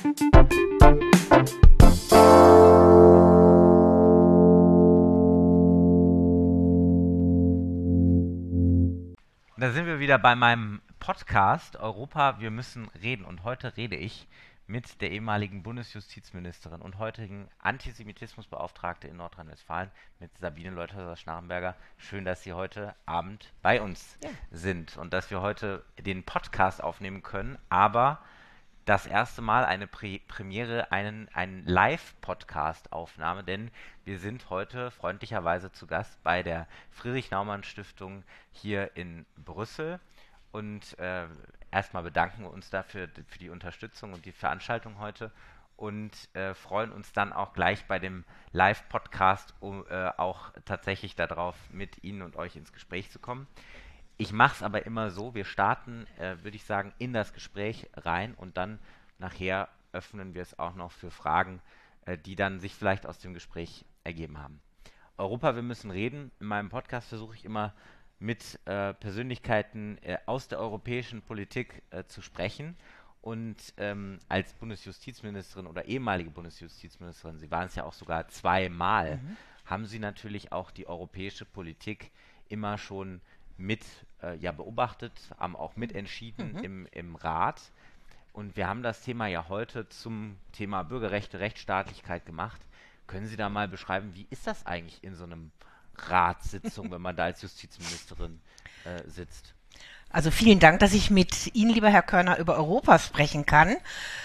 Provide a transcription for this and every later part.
Da sind wir wieder bei meinem Podcast Europa, wir müssen reden. Und heute rede ich mit der ehemaligen Bundesjustizministerin und heutigen Antisemitismusbeauftragte in Nordrhein-Westfalen, mit Sabine Leutheusser-Schnarrenberger. Schön, dass Sie heute Abend bei uns sind und dass wir heute den Podcast aufnehmen können, aber das erste Mal eine Premiere, einen Live-Podcast-Aufnahme, denn wir sind heute freundlicherweise zu Gast bei der Friedrich-Naumann-Stiftung hier in Brüssel und erstmal bedanken wir uns dafür für die Unterstützung und die Veranstaltung heute und freuen uns dann auch gleich bei dem Live-Podcast auch tatsächlich darauf, mit Ihnen und euch ins Gespräch zu kommen. Ich mache es aber immer so, wir starten, würde ich sagen, in das Gespräch rein und dann nachher öffnen wir es auch noch für Fragen, die dann sich vielleicht aus dem Gespräch ergeben haben. Europa, wir müssen reden. In meinem Podcast versuche ich immer mit Persönlichkeiten aus der europäischen Politik zu sprechen. Und als Bundesjustizministerin oder ehemalige Bundesjustizministerin, Sie waren es ja auch sogar zweimal, haben Sie natürlich auch die europäische Politik immer schon mit beobachtet, haben auch mitentschieden im Rat. Und wir haben das Thema ja heute zum Thema Bürgerrechte, Rechtsstaatlichkeit gemacht. Können Sie da mal beschreiben, wie ist das eigentlich in so einem Ratssitzung, wenn man da als Justizministerin sitzt? Also vielen Dank, dass ich mit Ihnen, lieber Herr Körner, über Europa sprechen kann.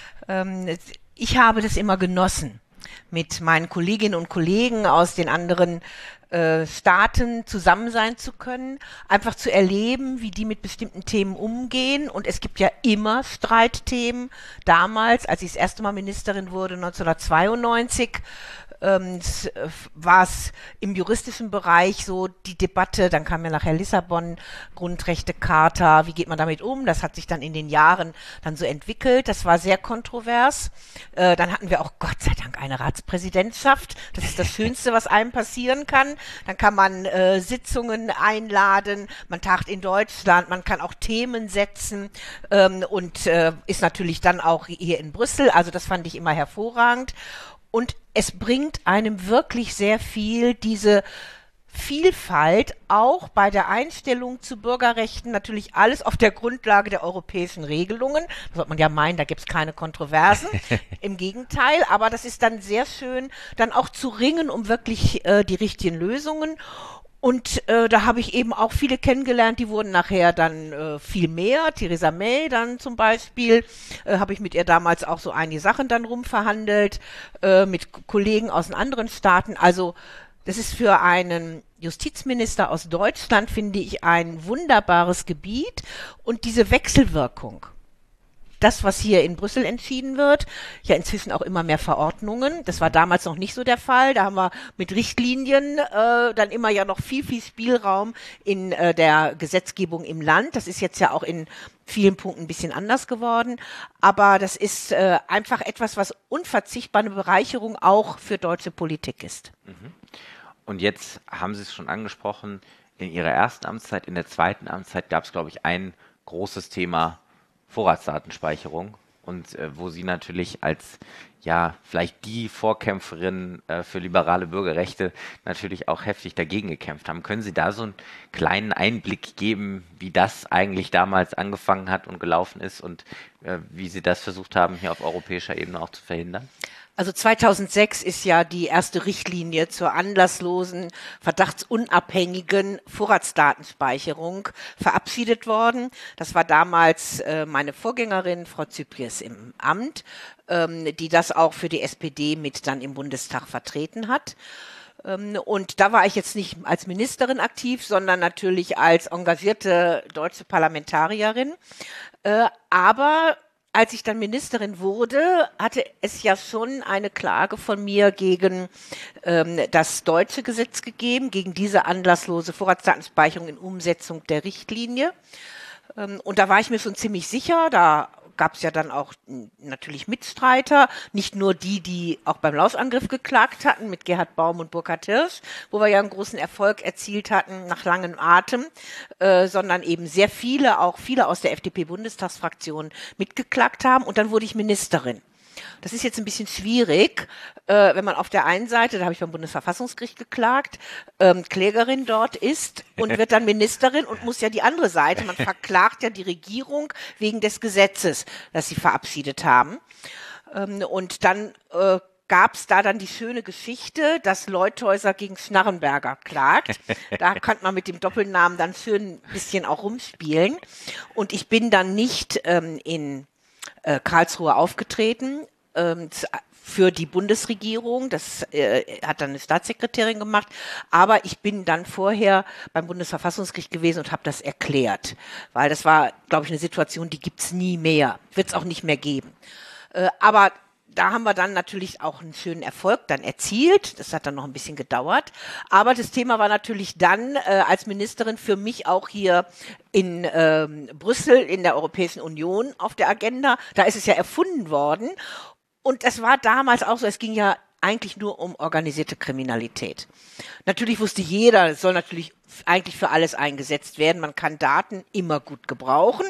Ich habe das immer genossen, mit meinen Kolleginnen und Kollegen aus den anderen Staaten zusammen sein zu können, einfach zu erleben, wie die mit bestimmten Themen umgehen. Und es gibt ja immer Streitthemen. Damals, als ich das erste Mal Ministerin wurde, 1992, war es im juristischen Bereich so die Debatte, dann kam ja nachher Lissabon, Grundrechtecharta, wie geht man damit um? Das hat sich dann in den Jahren dann so entwickelt, das war sehr kontrovers. Dann hatten wir auch Gott sei Dank eine Ratspräsidentschaft, das ist das Schönste, was einem passieren kann. Dann kann man Sitzungen einladen, man tagt in Deutschland, man kann auch Themen setzen und ist natürlich dann auch hier in Brüssel, also das fand ich immer hervorragend. Und es bringt einem wirklich sehr viel, diese Vielfalt, auch bei der Einstellung zu Bürgerrechten, natürlich alles auf der Grundlage der europäischen Regelungen. Da sollte man ja meinen, da gibt es keine Kontroversen. Im Gegenteil, aber das ist dann sehr schön, dann auch zu ringen um wirklich die richtigen Lösungen. Und da habe ich eben auch viele kennengelernt, die wurden nachher dann viel mehr. Theresa May dann zum Beispiel, habe ich mit ihr damals auch so einige Sachen dann rumverhandelt, mit Kollegen aus den anderen Staaten. Also das ist für einen Justizminister aus Deutschland, finde ich, ein wunderbares Gebiet. Und diese Wechselwirkung, das, was hier in Brüssel entschieden wird, ja inzwischen auch immer mehr Verordnungen. Das war damals noch nicht so der Fall. Da haben wir mit Richtlinien dann immer ja noch viel Spielraum in der Gesetzgebung im Land. Das ist jetzt ja auch in vielen Punkten ein bisschen anders geworden. Aber das ist einfach etwas, was unverzichtbar eine Bereicherung auch für deutsche Politik ist. Und jetzt haben Sie es schon angesprochen, in Ihrer ersten Amtszeit, in der zweiten Amtszeit gab es, glaube ich, ein großes Thema Vorratsdatenspeicherung und wo Sie natürlich als vielleicht die Vorkämpferin für liberale Bürgerrechte natürlich auch heftig dagegen gekämpft haben. Können Sie da so einen kleinen Einblick geben, wie das eigentlich damals angefangen hat und gelaufen ist und wie Sie das versucht haben, hier auf europäischer Ebene auch zu verhindern? Also 2006 ist ja die erste Richtlinie zur anlasslosen, verdachtsunabhängigen Vorratsdatenspeicherung verabschiedet worden. Das war damals meine Vorgängerin, Frau Zypries, im Amt, die das auch für die SPD mit dann im Bundestag vertreten hat. Und da war ich jetzt nicht als Ministerin aktiv, sondern natürlich als engagierte deutsche Parlamentarierin. Aber als ich dann Ministerin wurde, hatte es ja schon eine Klage von mir gegen das deutsche Gesetz gegeben, gegen diese anlasslose Vorratsdatenspeicherung in Umsetzung der Richtlinie. Und da war ich mir schon ziemlich sicher, da gab es ja dann auch natürlich Mitstreiter, nicht nur die auch beim Lauschangriff geklagt hatten, mit Gerhard Baum und Burkhard Hirsch, wo wir ja einen großen Erfolg erzielt hatten nach langem Atem, sondern eben sehr viele, auch viele aus der FDP-Bundestagsfraktion mitgeklagt haben. Und dann wurde ich Ministerin. Das ist jetzt ein bisschen schwierig, wenn man auf der einen Seite, da habe ich beim Bundesverfassungsgericht geklagt, Klägerin dort ist und wird dann Ministerin und muss ja die andere Seite, man verklagt ja die Regierung wegen des Gesetzes, das sie verabschiedet haben. Und dann gab es da dann die schöne Geschichte, dass Leuthäuser gegen Schnarrenberger klagt. Da kann man mit dem Doppelnamen dann schön ein bisschen auch rumspielen. Und ich bin dann nicht in Karlsruhe aufgetreten für die Bundesregierung. Das hat dann eine Staatssekretärin gemacht. Aber ich bin dann vorher beim Bundesverfassungsgericht gewesen und habe das erklärt. Weil das war, glaube ich, eine Situation, die gibt's nie mehr. Wird es auch nicht mehr geben. Aber da haben wir dann natürlich auch einen schönen Erfolg dann erzielt. Das hat dann noch ein bisschen gedauert. Aber das Thema war natürlich dann als Ministerin für mich auch hier in Brüssel in der Europäischen Union auf der Agenda. Da ist es ja erfunden worden. Und das war damals auch so, es ging ja eigentlich nur um organisierte Kriminalität. Natürlich wusste jeder, es soll natürlich eigentlich für alles eingesetzt werden. Man kann Daten immer gut gebrauchen,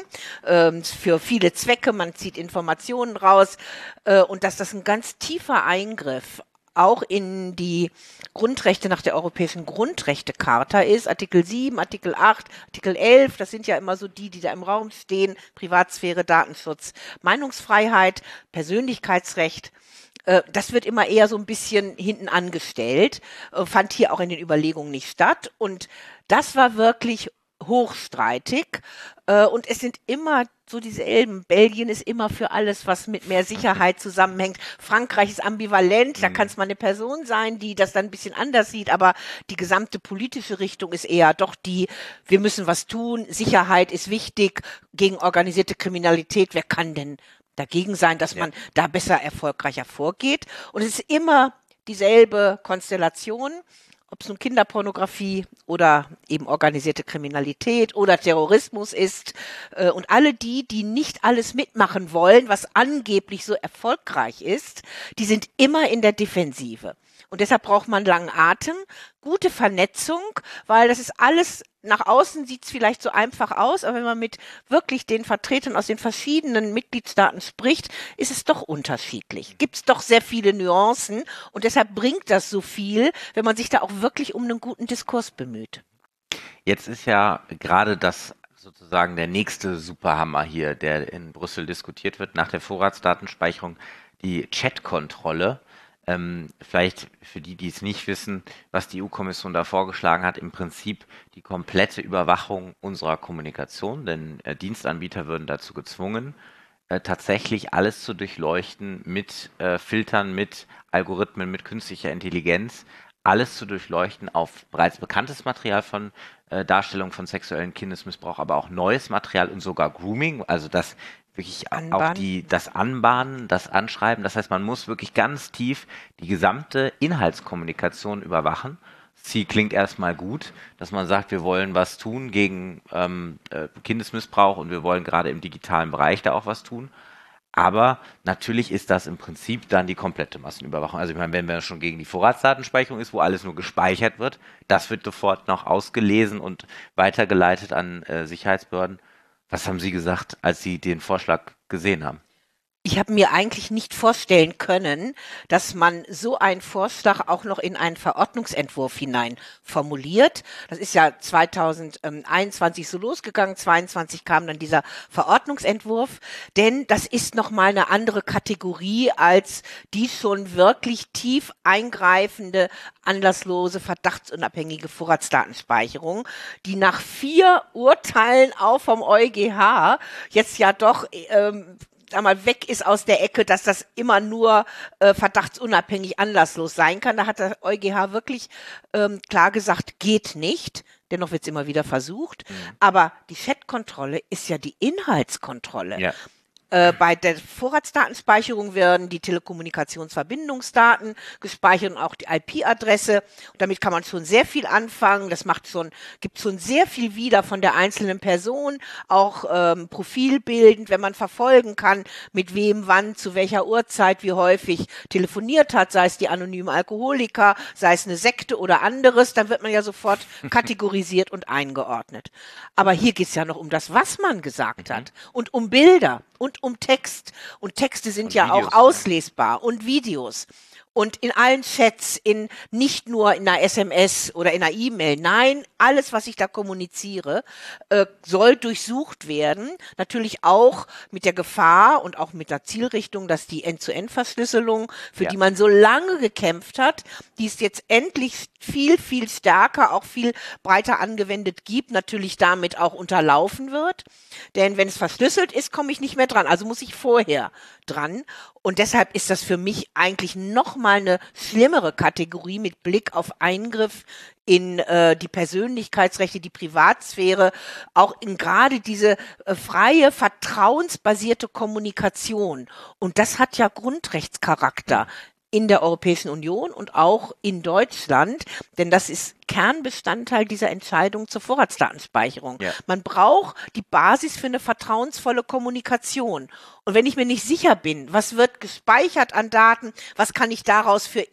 für viele Zwecke, man zieht Informationen raus und dass das ein ganz tiefer Eingriff auch in die Grundrechte nach der Europäischen Grundrechtecharta ist, Artikel 7, Artikel 8, Artikel 11, das sind ja immer so die da im Raum stehen, Privatsphäre, Datenschutz, Meinungsfreiheit, Persönlichkeitsrecht. Das wird immer eher so ein bisschen hinten angestellt, fand hier auch in den Überlegungen nicht statt. Und das war wirklich hochstreitig. Und es sind immer so dieselben. Belgien ist immer für alles, was mit mehr Sicherheit zusammenhängt. Frankreich ist ambivalent. Da kann es mal eine Person sein, die das dann ein bisschen anders sieht. Aber die gesamte politische Richtung ist eher doch die, wir müssen was tun. Sicherheit ist wichtig gegen organisierte Kriminalität. Wer kann denn dagegen sein, dass man da besser erfolgreicher vorgeht? Und es ist immer dieselbe Konstellation, ob es nun Kinderpornografie oder eben organisierte Kriminalität oder Terrorismus ist. Und alle die nicht alles mitmachen wollen, was angeblich so erfolgreich ist, die sind immer in der Defensive. Und deshalb braucht man langen Atem, gute Vernetzung, weil das ist alles, nach außen sieht es vielleicht so einfach aus, aber wenn man mit wirklich den Vertretern aus den verschiedenen Mitgliedstaaten spricht, ist es doch unterschiedlich. Gibt es doch sehr viele Nuancen und deshalb bringt das so viel, wenn man sich da auch wirklich um einen guten Diskurs bemüht. Jetzt ist ja gerade das sozusagen der nächste Superhammer hier, der in Brüssel diskutiert wird, nach der Vorratsdatenspeicherung, die Chat-Kontrolle. Vielleicht für die, die es nicht wissen, was die EU-Kommission da vorgeschlagen hat, im Prinzip die komplette Überwachung unserer Kommunikation, denn Dienstanbieter würden dazu gezwungen, tatsächlich alles zu durchleuchten mit Filtern, mit Algorithmen, mit künstlicher Intelligenz, alles zu durchleuchten auf bereits bekanntes Material von Darstellung von sexuellen Kindesmissbrauch, aber auch neues Material und sogar Grooming, also das wirklich auch das Anbahnen, das Anschreiben. Das heißt, man muss wirklich ganz tief die gesamte Inhaltskommunikation überwachen. Ziel klingt erstmal gut, dass man sagt, wir wollen was tun gegen Kindesmissbrauch und wir wollen gerade im digitalen Bereich da auch was tun. Aber natürlich ist das im Prinzip dann die komplette Massenüberwachung. Also ich meine, wenn man schon gegen die Vorratsdatenspeicherung ist, wo alles nur gespeichert wird, das wird sofort noch ausgelesen und weitergeleitet an Sicherheitsbehörden. Was haben Sie gesagt, als Sie den Vorschlag gesehen haben? Ich habe mir eigentlich nicht vorstellen können, dass man so einen Vorschlag auch noch in einen Verordnungsentwurf hinein formuliert. Das ist ja 2021 so losgegangen, 22 kam dann dieser Verordnungsentwurf, denn das ist nochmal eine andere Kategorie als die schon wirklich tief eingreifende, anlasslose, verdachtsunabhängige Vorratsdatenspeicherung, die nach 4 Urteilen auch vom EuGH jetzt ja doch einmal weg ist aus der Ecke, dass das immer nur verdachtsunabhängig anlasslos sein kann. Da hat der EuGH wirklich klar gesagt, geht nicht. Dennoch wird es immer wieder versucht. Aber die Chat-Kontrolle ist ja die Inhaltskontrolle. Ja. Bei der Vorratsdatenspeicherung werden die Telekommunikationsverbindungsdaten gespeichert und auch die IP-Adresse. Und damit kann man schon sehr viel anfangen. Das gibt schon sehr viel wieder von der einzelnen Person, auch profilbildend, wenn man verfolgen kann, mit wem, wann, zu welcher Uhrzeit, wie häufig telefoniert hat, sei es die anonymen Alkoholiker, sei es eine Sekte oder anderes, dann wird man ja sofort kategorisiert und eingeordnet. Aber hier geht es ja noch um das, was man gesagt hat und um Bilder. und um Text. Und Texte sind Und ja Videos, auch auslesbar und Videos. Und in allen Chats, nicht nur in einer SMS oder in einer E-Mail, nein, alles, was ich da kommuniziere, soll durchsucht werden. Natürlich auch mit der Gefahr und auch mit der Zielrichtung, dass die End-zu-End-Verschlüsselung, für die man so lange gekämpft hat, die es jetzt endlich viel, viel stärker, auch viel breiter angewendet gibt, natürlich damit auch unterlaufen wird. Denn wenn es verschlüsselt ist, komme ich nicht mehr dran. Also muss ich vorher dran. Und deshalb ist das für mich eigentlich noch mal eine schlimmere Kategorie mit Blick auf Eingriff in die Persönlichkeitsrechte, die Privatsphäre, auch in gerade diese freie, vertrauensbasierte Kommunikation. Und das hat ja Grundrechtscharakter in der Europäischen Union und auch in Deutschland, denn das ist Kernbestandteil dieser Entscheidung zur Vorratsdatenspeicherung. Ja. Man braucht die Basis für eine vertrauensvolle Kommunikation. Und wenn ich mir nicht sicher bin, was wird gespeichert an Daten, was kann ich daraus für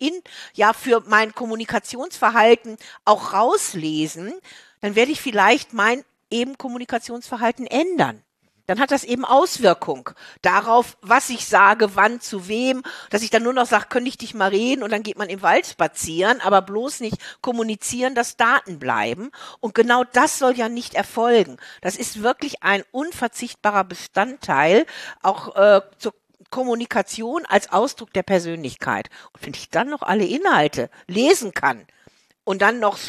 mein Kommunikationsverhalten auch rauslesen, dann werde ich vielleicht mein eben Kommunikationsverhalten ändern. Dann hat das eben Auswirkung darauf, was ich sage, wann, zu wem, dass ich dann nur noch sage, könnte ich dich mal reden und dann geht man im Wald spazieren, aber bloß nicht kommunizieren, dass Daten bleiben. Und genau das soll ja nicht erfolgen. Das ist wirklich ein unverzichtbarer Bestandteil, auch zur Kommunikation als Ausdruck der Persönlichkeit. Und wenn ich dann noch alle Inhalte lesen kann und dann noch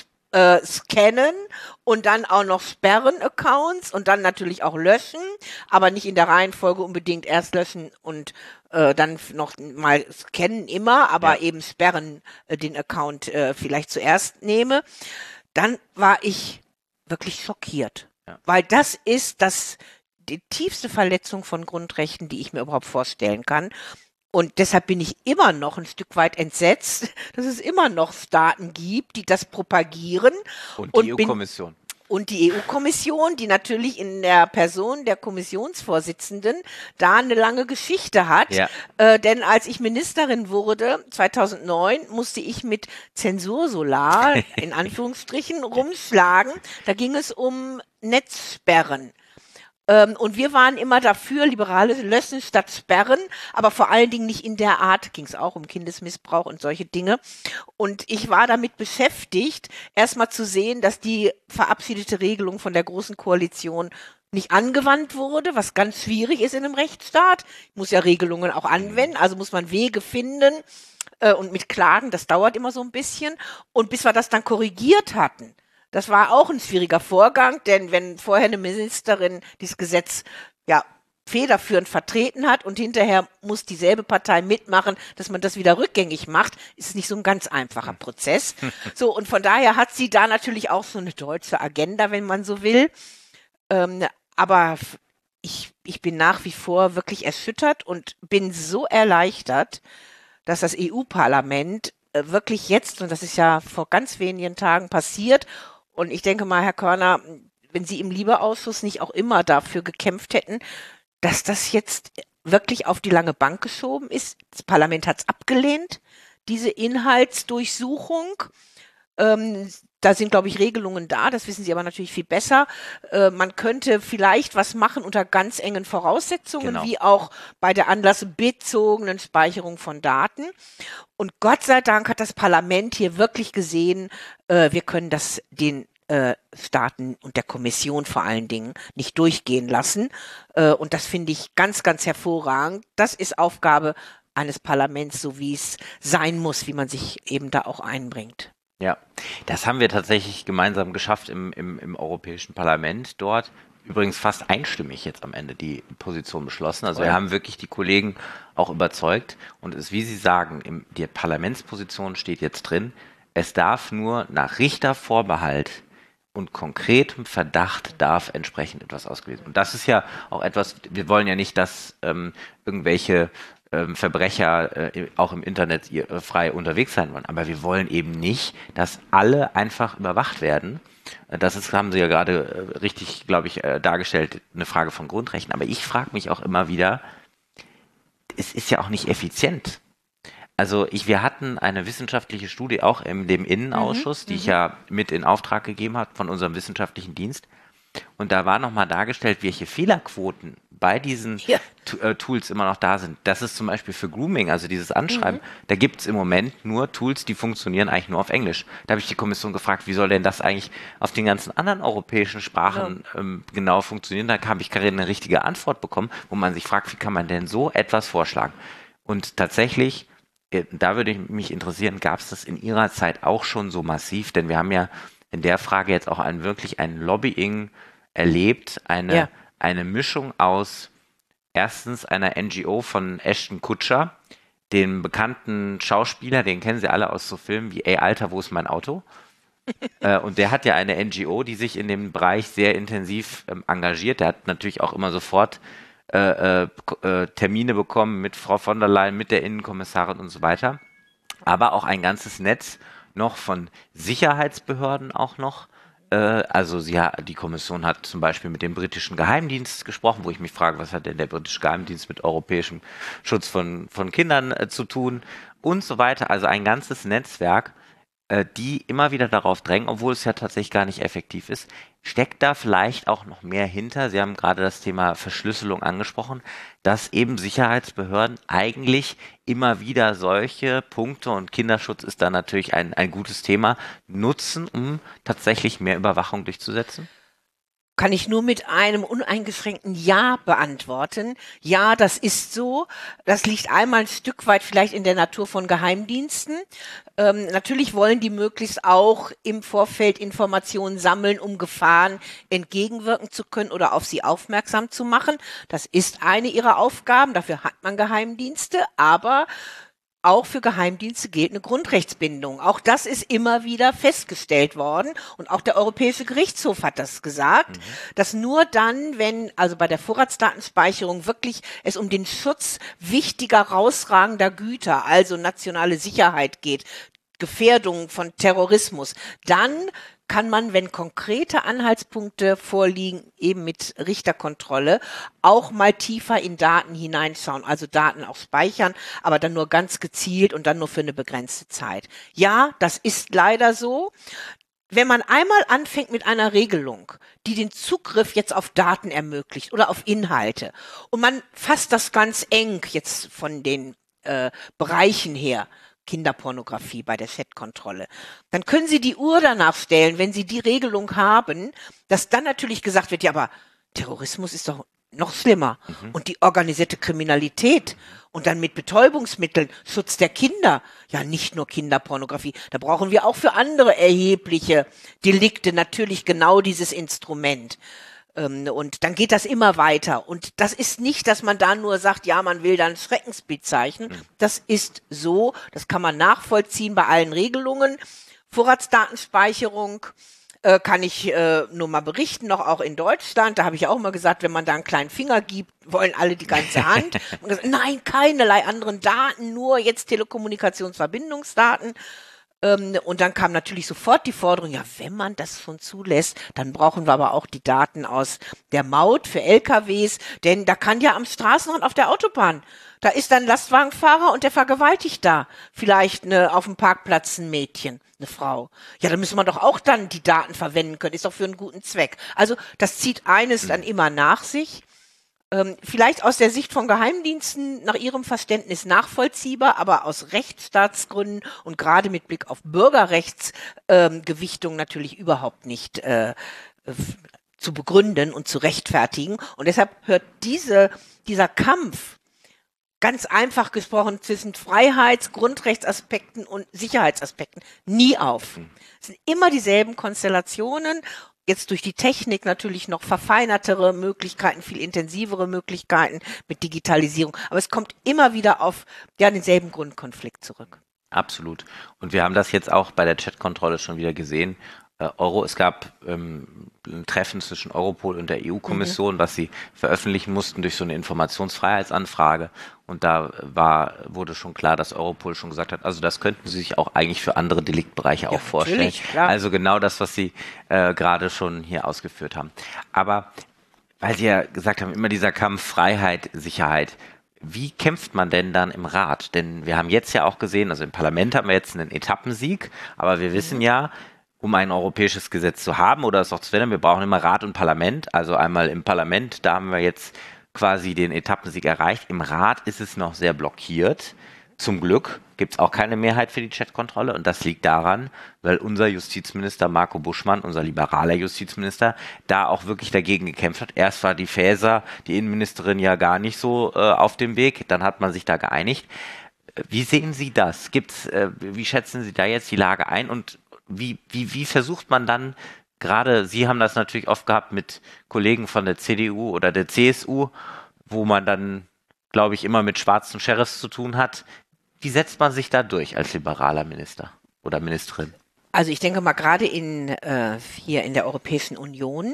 scannen und dann auch noch sperren Accounts und dann natürlich auch löschen, aber nicht in der Reihenfolge unbedingt erst löschen und dann noch mal scannen immer, aber eben sperren den Account vielleicht zuerst nehme, dann war ich wirklich schockiert. Ja. Weil das ist die tiefste Verletzung von Grundrechten, die ich mir überhaupt vorstellen kann. Und deshalb bin ich immer noch ein Stück weit entsetzt, dass es immer noch Staaten gibt, die das propagieren. Und die EU-Kommission. Und die EU-Kommission, die natürlich in der Person der Kommissionsvorsitzenden da eine lange Geschichte hat. Ja. Denn als ich Ministerin wurde, 2009, musste ich mit Zensursolar, in Anführungsstrichen, rumschlagen. Da ging es um Netzsperren. Und wir waren immer dafür, Liberale löschen statt sperren, aber vor allen Dingen nicht in der Art, ging es auch um Kindesmissbrauch und solche Dinge. Und ich war damit beschäftigt, erstmal zu sehen, dass die verabschiedete Regelung von der Großen Koalition nicht angewandt wurde, was ganz schwierig ist in einem Rechtsstaat. Ich muss ja Regelungen auch anwenden, also muss man Wege finden und mit Klagen, das dauert immer so ein bisschen. Und bis wir das dann korrigiert hatten, das war auch ein schwieriger Vorgang, denn wenn vorher eine Ministerin dieses Gesetz federführend vertreten hat und hinterher muss dieselbe Partei mitmachen, dass man das wieder rückgängig macht, ist es nicht so ein ganz einfacher Prozess. So, und von daher hat sie da natürlich auch so eine deutsche Agenda, wenn man so will. Aber ich bin nach wie vor wirklich erschüttert und bin so erleichtert, dass das EU-Parlament wirklich jetzt, und das ist ja vor ganz wenigen Tagen passiert, und ich denke mal, Herr Körner, wenn Sie im LIBE-Ausschuss nicht auch immer dafür gekämpft hätten, dass das jetzt wirklich auf die lange Bank geschoben ist. Das Parlament hat es abgelehnt, diese Inhaltsdurchsuchung. Da sind, glaube ich, Regelungen da, das wissen Sie aber natürlich viel besser. Man könnte vielleicht was machen unter ganz engen Voraussetzungen, wie auch bei der anlassbezogenen Speicherung von Daten. Und Gott sei Dank hat das Parlament hier wirklich gesehen, wir können das den Staaten und der Kommission vor allen Dingen nicht durchgehen lassen. Und das finde ich ganz, ganz hervorragend. Das ist Aufgabe eines Parlaments, so wie es sein muss, wie man sich eben da auch einbringt. Ja, das haben wir tatsächlich gemeinsam geschafft im Europäischen Parlament dort. Übrigens fast einstimmig jetzt am Ende die Position beschlossen. Also wir haben wirklich die Kollegen auch überzeugt. Und es ist, wie Sie sagen, die Parlamentsposition steht jetzt drin. Es darf nur nach Richtervorbehalt und konkretem Verdacht darf entsprechend etwas ausgelesen. Und das ist ja auch etwas, wir wollen ja nicht, dass irgendwelche Verbrecher auch im Internet frei unterwegs sein wollen. Aber wir wollen eben nicht, dass alle einfach überwacht werden. Das ist, haben Sie ja gerade richtig, glaube ich, dargestellt, eine Frage von Grundrechten. Aber ich frage mich auch immer wieder, es ist ja auch nicht effizient. Also wir hatten eine wissenschaftliche Studie auch in dem Innenausschuss, die ich ja mit in Auftrag gegeben habe von unserem wissenschaftlichen Dienst. Und da war nochmal dargestellt, welche Fehlerquoten bei diesen Ja. Tools immer noch da sind. Das ist zum Beispiel für Grooming, also dieses Anschreiben, da gibt es im Moment nur Tools, die funktionieren eigentlich nur auf Englisch. Da habe ich die Kommission gefragt, wie soll denn das eigentlich auf den ganzen anderen europäischen Sprachen genau funktionieren? Da habe ich gerade eine richtige Antwort bekommen, wo man sich fragt, wie kann man denn so etwas vorschlagen? Und tatsächlich, da würde mich interessieren, gab es das in Ihrer Zeit auch schon so massiv? Denn wir haben ja in der Frage jetzt auch wirklich ein Lobbying erlebt, Ja. eine Mischung aus erstens einer NGO von Ashton Kutcher, dem bekannten Schauspieler, den kennen Sie alle aus so Filmen wie Ey Alter, wo ist mein Auto? Und der hat ja eine NGO, die sich in dem Bereich sehr intensiv engagiert. Der hat natürlich auch immer sofort Termine bekommen mit Frau von der Leyen, mit der Innenkommissarin und so weiter. Aber auch ein ganzes Netz noch von Sicherheitsbehörden auch noch. Also die Kommission hat zum Beispiel mit dem britischen Geheimdienst gesprochen, wo ich mich frage, was hat denn der britische Geheimdienst mit europäischem Schutz von Kindern zu tun und so weiter. Also ein ganzes Netzwerk, die immer wieder darauf drängen, obwohl es ja tatsächlich gar nicht effektiv ist. Steckt da vielleicht auch noch mehr hinter? Sie haben gerade das Thema Verschlüsselung angesprochen, dass eben Sicherheitsbehörden eigentlich immer wieder solche Punkte, und Kinderschutz ist da natürlich ein gutes Thema, nutzen, um tatsächlich mehr Überwachung durchzusetzen? Kann ich nur mit einem uneingeschränkten Ja beantworten. Ja, das ist so. Das liegt einmal ein Stück weit vielleicht in der Natur von Geheimdiensten. Natürlich wollen die möglichst auch im Vorfeld Informationen sammeln, um Gefahren entgegenwirken zu können oder auf sie aufmerksam zu machen. Das ist eine ihrer Aufgaben. Dafür hat man Geheimdienste. Aber auch für Geheimdienste gilt eine Grundrechtsbindung. Auch das ist immer wieder festgestellt worden. Und auch der Europäische Gerichtshof hat das gesagt, dass nur dann, wenn also bei der Vorratsdatenspeicherung wirklich es um den Schutz wichtiger, rausragender Güter, also nationale Sicherheit geht, Gefährdung von Terrorismus, dann kann man, wenn konkrete Anhaltspunkte vorliegen, eben mit Richterkontrolle, auch mal tiefer in Daten hineinschauen, also Daten auch speichern, aber dann nur ganz gezielt und dann nur für eine begrenzte Zeit. Ja, das ist leider so. Wenn man einmal anfängt mit einer Regelung, die den Zugriff jetzt auf Daten ermöglicht oder auf Inhalte, und man fasst das ganz eng jetzt von den Bereichen her, Kinderpornografie bei der Chatkontrolle, dann können Sie die Uhr danach stellen, wenn Sie die Regelung haben, dass dann natürlich gesagt wird, ja, aber Terrorismus ist doch noch schlimmer. Und die organisierte Kriminalität und dann mit Betäubungsmitteln, Schutz der Kinder, ja nicht nur Kinderpornografie, da brauchen wir auch für andere erhebliche Delikte natürlich genau dieses Instrument. Und dann geht das immer weiter. Und das ist nicht, dass man da nur sagt, ja, man will dann Schreckensbild zeichnen. Das ist so, das kann man nachvollziehen bei allen Regelungen. Vorratsdatenspeicherung kann ich nur mal berichten, noch auch in Deutschland. Da habe ich auch mal gesagt, wenn man da einen kleinen Finger gibt, wollen alle die ganze Hand. Und gesagt, nein, keinerlei anderen Daten, nur jetzt Telekommunikationsverbindungsdaten. Und dann kam natürlich sofort die Forderung, ja, wenn man das schon zulässt, dann brauchen wir aber auch die Daten aus der Maut für LKWs, denn da kann ja am Straßenrand auf der Autobahn, da ist ein Lastwagenfahrer und der vergewaltigt da vielleicht auf dem Parkplatz ein Mädchen, eine Frau. Ja, da müssen wir doch auch dann die Daten verwenden können, ist doch für einen guten Zweck. Also das zieht eines dann immer nach sich. Vielleicht aus der Sicht von Geheimdiensten nach ihrem Verständnis nachvollziehbar, aber aus Rechtsstaatsgründen und gerade mit Blick auf Bürgerrechtsgewichtung natürlich überhaupt nicht zu begründen und zu rechtfertigen. Und deshalb hört dieser Kampf, ganz einfach gesprochen, zwischen Freiheits-, Grundrechtsaspekten und Sicherheitsaspekten nie auf. Es sind immer dieselben Konstellationen. Jetzt durch die Technik natürlich noch verfeinertere Möglichkeiten, viel intensivere Möglichkeiten mit Digitalisierung. Aber es kommt immer wieder auf denselben Grundkonflikt zurück. Absolut. Und wir haben das jetzt auch bei der Chatkontrolle schon wieder gesehen. Es gab ein Treffen zwischen Europol und der EU-Kommission, was sie veröffentlichen mussten durch so eine Informationsfreiheitsanfrage. Und da wurde schon klar, dass Europol schon gesagt hat, also das könnten sie sich auch eigentlich für andere Deliktbereiche auch vorstellen. Klar. Also genau das, was Sie gerade schon hier ausgeführt haben. Aber weil Sie ja gesagt haben, immer dieser Kampf Freiheit, Sicherheit. Wie kämpft man denn dann im Rat? Denn wir haben jetzt ja auch gesehen, also im Parlament haben wir jetzt einen Etappensieg, aber wir wissen ja, um ein europäisches Gesetz zu haben oder es auch zu verändern. Wir brauchen immer Rat und Parlament. Also einmal im Parlament, da haben wir jetzt quasi den Etappensieg erreicht. Im Rat ist es noch sehr blockiert. Zum Glück gibt es auch keine Mehrheit für die Chatkontrolle und das liegt daran, weil unser Justizminister Marco Buschmann, unser liberaler Justizminister, da auch wirklich dagegen gekämpft hat. Erst war die Faeser, die Innenministerin, ja gar nicht so auf dem Weg, dann hat man sich da geeinigt. Wie sehen Sie das? Wie schätzen Sie da jetzt die Lage ein und wie versucht man dann, gerade Sie haben das natürlich oft gehabt mit Kollegen von der CDU oder der CSU, wo man dann, glaube ich, immer mit schwarzen Sheriffs zu tun hat. Wie setzt man sich da durch als liberaler Minister oder Ministerin? Also ich denke mal, gerade hier in der Europäischen Union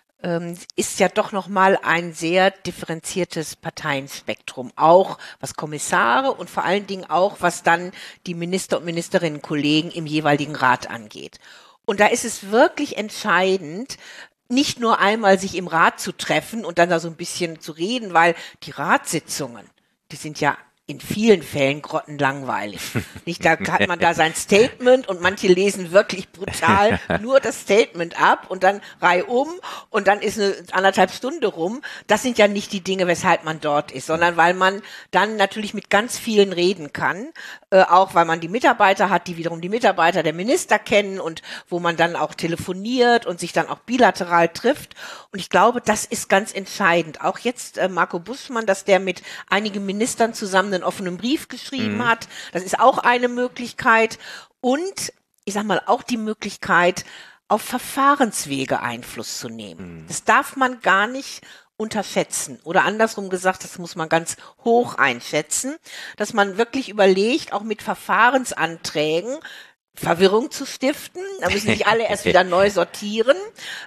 ist ja doch nochmal ein sehr differenziertes Parteienspektrum, auch was Kommissare und vor allen Dingen auch, was dann die Minister und Ministerinnenkollegen im jeweiligen Rat angeht. Und da ist es wirklich entscheidend, nicht nur einmal sich im Rat zu treffen und dann da so ein bisschen zu reden, weil die Ratssitzungen, die sind ja in vielen Fällen grottenlangweilig. Nicht, da hat man da sein Statement und manche lesen wirklich brutal nur das Statement ab und dann reihum und dann ist eine 1,5 Stunde rum. Das sind ja nicht die Dinge, weshalb man dort ist, sondern weil man dann natürlich mit ganz vielen reden kann, auch weil man die Mitarbeiter hat, die wiederum die Mitarbeiter der Minister kennen und wo man dann auch telefoniert und sich dann auch bilateral trifft. Und ich glaube, das ist ganz entscheidend. Auch jetzt Marco Buschmann, dass der mit einigen Ministern zusammen einen offenen Brief geschrieben hat. Das ist auch eine Möglichkeit. Und ich sag mal, auch die Möglichkeit, auf Verfahrenswege Einfluss zu nehmen. Das darf man gar nicht unterschätzen. Oder andersrum gesagt, das muss man ganz hoch einschätzen, dass man wirklich überlegt, auch mit Verfahrensanträgen Verwirrung zu stiften. Da müssen sich alle erst wieder neu sortieren.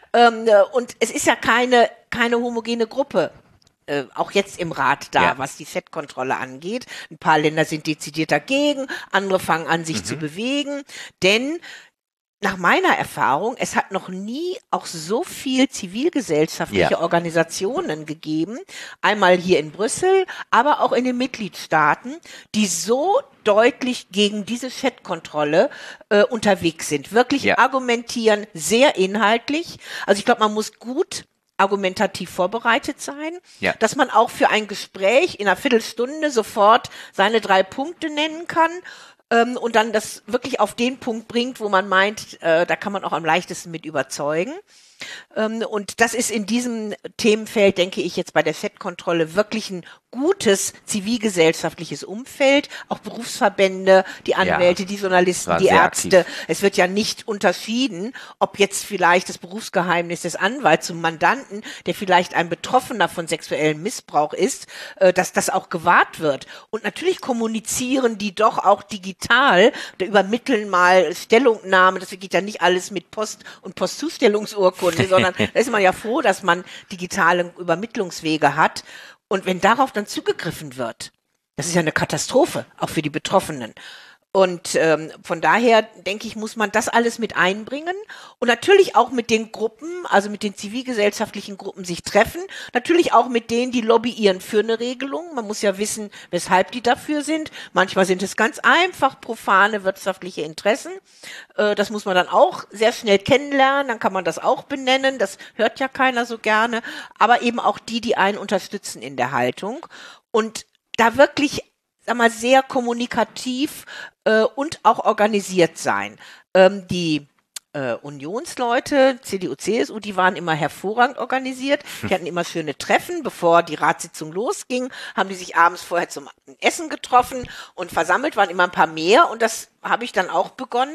Und es ist ja keine homogene Gruppe. Auch jetzt im Rat da, was die Chatkontrolle angeht. Ein paar Länder sind dezidiert dagegen, andere fangen an, sich zu bewegen, denn nach meiner Erfahrung, es hat noch nie auch so viel zivilgesellschaftliche Organisationen gegeben, einmal hier in Brüssel, aber auch in den Mitgliedstaaten, die so deutlich gegen diese Chatkontrolle unterwegs sind. Wirklich argumentieren, sehr inhaltlich. Also ich glaube, man muss gut argumentativ vorbereitet sein, dass man auch für ein Gespräch in einer Viertelstunde sofort seine 3 Punkte nennen kann und dann das wirklich auf den Punkt bringt, wo man meint, da kann man auch am leichtesten mit überzeugen. Und das ist in diesem Themenfeld, denke ich, jetzt bei der Chatkontrolle wirklich ein gutes zivilgesellschaftliches Umfeld, auch Berufsverbände, die Anwälte, die Journalisten, die Ärzte. Aktiv. Es wird ja nicht unterschieden, ob jetzt vielleicht das Berufsgeheimnis des Anwalts zum Mandanten, der vielleicht ein Betroffener von sexuellem Missbrauch ist, dass das auch gewahrt wird. Und natürlich kommunizieren die doch auch digital, da übermitteln mal Stellungnahmen, das geht ja nicht alles mit Post und Postzustellungsurkunde, sondern da ist man ja froh, dass man digitale Übermittlungswege hat. Und wenn darauf dann zugegriffen wird, das ist ja eine Katastrophe, auch für die Betroffenen. Und von daher, denke ich, muss man das alles mit einbringen und natürlich auch mit den Gruppen, also mit den zivilgesellschaftlichen Gruppen sich treffen, natürlich auch mit denen, die lobbyieren für eine Regelung. Man muss ja wissen, weshalb die dafür sind. Manchmal sind es ganz einfach profane wirtschaftliche Interessen. Das muss man dann auch sehr schnell kennenlernen, dann kann man das auch benennen. Das hört ja keiner so gerne. Aber eben auch die einen unterstützen in der Haltung. Und da wirklich mal sehr kommunikativ und auch organisiert sein. Die Unionsleute, CDU, CSU, die waren immer hervorragend organisiert. Die hatten immer schöne Treffen. Bevor die Ratssitzung losging, haben die sich abends vorher zum Essen getroffen und versammelt waren immer ein paar mehr. Und das habe ich dann auch begonnen.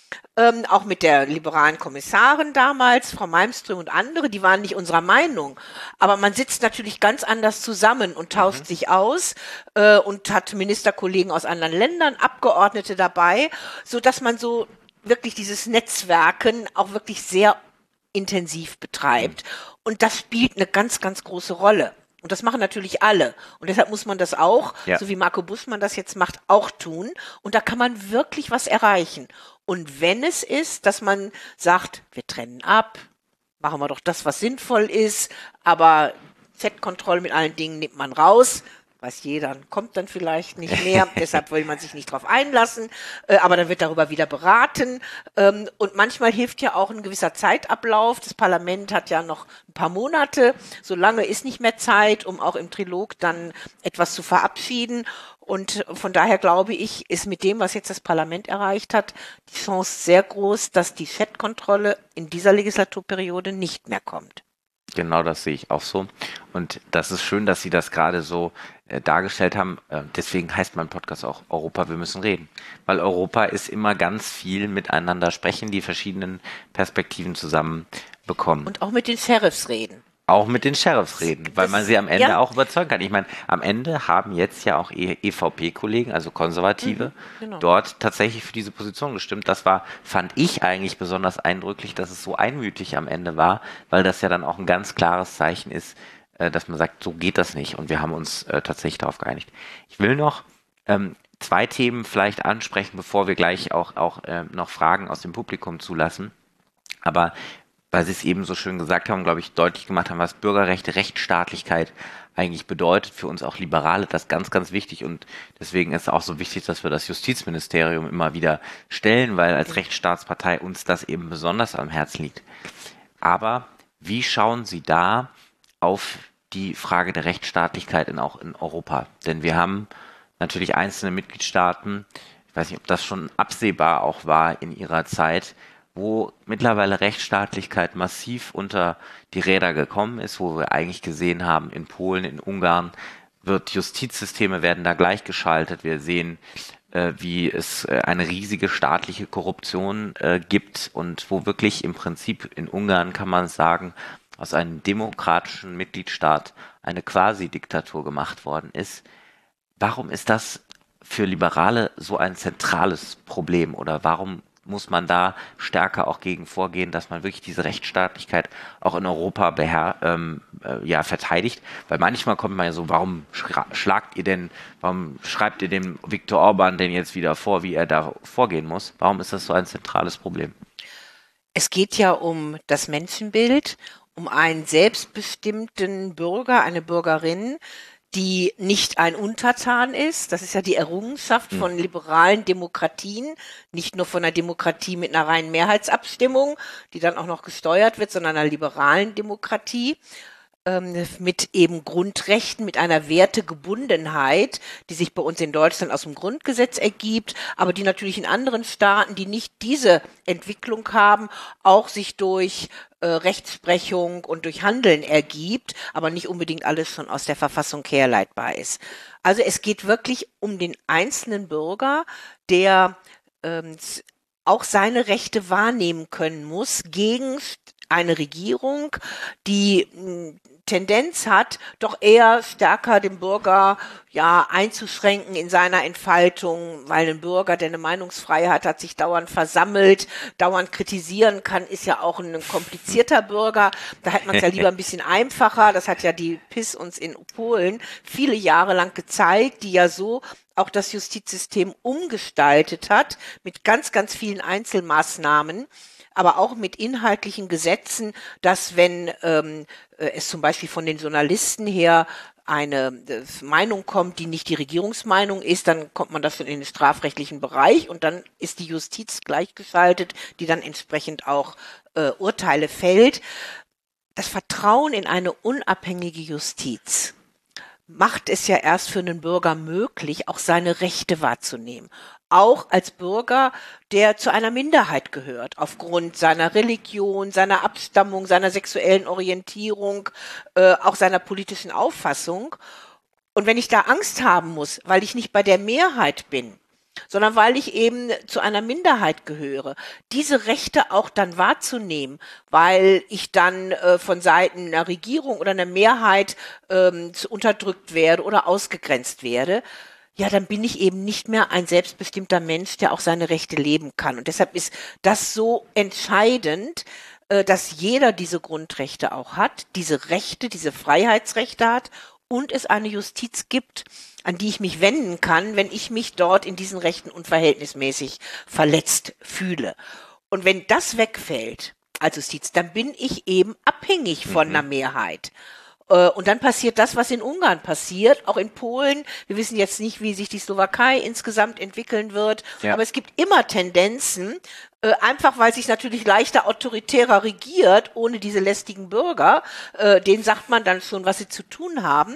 Auch mit der liberalen Kommissarin damals, Frau Malmström und andere, die waren nicht unserer Meinung. Aber man sitzt natürlich ganz anders zusammen und tauscht sich aus und hat Ministerkollegen aus anderen Ländern, Abgeordnete dabei, so dass man so wirklich dieses Netzwerken auch wirklich sehr intensiv betreibt. Und das spielt eine ganz, ganz große Rolle. Und das machen natürlich alle. Und deshalb muss man das auch, so wie Marco Buschmann das jetzt macht, auch tun. Und da kann man wirklich was erreichen. Und wenn es ist, dass man sagt, wir trennen ab, machen wir doch das, was sinnvoll ist, aber Chatkontrolle mit allen Dingen nimmt man raus, weiß jeder, kommt dann vielleicht nicht mehr, deshalb will man sich nicht drauf einlassen, aber dann wird darüber wieder beraten und manchmal hilft ja auch ein gewisser Zeitablauf. Das Parlament hat ja noch ein paar Monate, so lange ist nicht mehr Zeit, um auch im Trilog dann etwas zu verabschieden. Und von daher glaube ich, ist mit dem, was jetzt das Parlament erreicht hat, die Chance sehr groß, dass die Chat-Kontrolle in dieser Legislaturperiode nicht mehr kommt. Genau, das sehe ich auch so. Und das ist schön, dass Sie das gerade so dargestellt haben. Deswegen heißt mein Podcast auch Europa, wir müssen reden. Weil Europa ist immer ganz viel miteinander sprechen, die verschiedenen Perspektiven zusammen bekommen. Und auch mit den Sheriffs reden. Auch mit den Sheriffs reden, weil man sie am Ende ja. auch überzeugen kann. Ich meine, am Ende haben jetzt ja auch EVP-Kollegen, also Konservative, genau. dort tatsächlich für diese Position gestimmt. Das war, fand ich eigentlich besonders eindrücklich, dass es so einmütig am Ende war, weil das ja dann auch ein ganz klares Zeichen ist, dass man sagt, so geht das nicht. Und wir haben uns tatsächlich darauf geeinigt. Ich will noch zwei Themen vielleicht ansprechen, bevor wir gleich auch noch Fragen aus dem Publikum zulassen. Aber weil Sie es eben so schön gesagt haben, glaube ich, deutlich gemacht haben, was Bürgerrechte, Rechtsstaatlichkeit eigentlich bedeutet, für uns auch Liberale, das ganz, ganz wichtig. Und deswegen ist es auch so wichtig, dass wir das Justizministerium immer wieder stellen, weil als Rechtsstaatspartei uns das eben besonders am Herzen liegt. Aber wie schauen Sie da auf die Frage der Rechtsstaatlichkeit auch in Europa? Denn wir haben natürlich einzelne Mitgliedstaaten, ich weiß nicht, ob das schon absehbar auch war in Ihrer Zeit, wo mittlerweile Rechtsstaatlichkeit massiv unter die Räder gekommen ist, wo wir eigentlich gesehen haben, in Polen, in Ungarn Justizsysteme werden da gleichgeschaltet. Wir sehen, wie es eine riesige staatliche Korruption gibt und wo wirklich im Prinzip in Ungarn, kann man sagen, aus einem demokratischen Mitgliedstaat eine Quasi-Diktatur gemacht worden ist. Warum ist das für Liberale so ein zentrales Problem oder warum muss man da stärker auch gegen vorgehen, dass man wirklich diese Rechtsstaatlichkeit auch in Europa verteidigt? Weil manchmal kommt man ja so, warum schreibt ihr dem Viktor Orban denn jetzt wieder vor, wie er da vorgehen muss? Warum ist das so ein zentrales Problem? Es geht ja um das Menschenbild, um einen selbstbestimmten Bürger, eine Bürgerin, die nicht ein Untertan ist. Das ist ja die Errungenschaft von liberalen Demokratien, nicht nur von einer Demokratie mit einer reinen Mehrheitsabstimmung, die dann auch noch gesteuert wird, sondern einer liberalen Demokratie mit eben Grundrechten, mit einer Wertegebundenheit, die sich bei uns in Deutschland aus dem Grundgesetz ergibt, aber die natürlich in anderen Staaten, die nicht diese Entwicklung haben, auch sich durch Rechtsprechung und durch Handeln ergibt, aber nicht unbedingt alles schon aus der Verfassung herleitbar ist. Also es geht wirklich um den einzelnen Bürger, der auch seine Rechte wahrnehmen können muss gegen eine Regierung, die Tendenz hat, doch eher stärker den Bürger einzuschränken in seiner Entfaltung, weil ein Bürger, der eine Meinungsfreiheit hat, sich dauernd versammelt, dauernd kritisieren kann, ist ja auch ein komplizierter Bürger. Da hat man es ja lieber ein bisschen einfacher. Das hat ja die PiS uns in Polen viele Jahre lang gezeigt, die ja so auch das Justizsystem umgestaltet hat mit ganz, ganz vielen Einzelmaßnahmen, aber auch mit inhaltlichen Gesetzen, dass wenn es zum Beispiel von den Journalisten her eine Meinung kommt, die nicht die Regierungsmeinung ist, dann kommt man das schon in den strafrechtlichen Bereich und dann ist die Justiz gleichgeschaltet, die dann entsprechend auch Urteile fällt. Das Vertrauen in eine unabhängige Justiz macht es ja erst für einen Bürger möglich, auch seine Rechte wahrzunehmen. Auch als Bürger, der zu einer Minderheit gehört, aufgrund seiner Religion, seiner Abstammung, seiner sexuellen Orientierung, auch seiner politischen Auffassung. Und wenn ich da Angst haben muss, weil ich nicht bei der Mehrheit bin, sondern weil ich eben zu einer Minderheit gehöre, diese Rechte auch dann wahrzunehmen, weil ich dann von Seiten einer Regierung oder einer Mehrheit unterdrückt werde oder ausgegrenzt werde, ja, dann bin ich eben nicht mehr ein selbstbestimmter Mensch, der auch seine Rechte leben kann. Und deshalb ist das so entscheidend, dass jeder diese Grundrechte auch hat, diese Rechte, diese Freiheitsrechte hat und es eine Justiz gibt, an die ich mich wenden kann, wenn ich mich dort in diesen Rechten unverhältnismäßig verletzt fühle. Und wenn das wegfällt als Justiz, dann bin ich eben abhängig von einer Mehrheit. Und dann passiert das, was in Ungarn passiert, auch in Polen. Wir wissen jetzt nicht, wie sich die Slowakei insgesamt entwickeln wird, Ja. aber es gibt immer Tendenzen, einfach weil sich natürlich leichter autoritärer regiert, ohne diese lästigen Bürger, denen sagt man dann schon, was sie zu tun haben,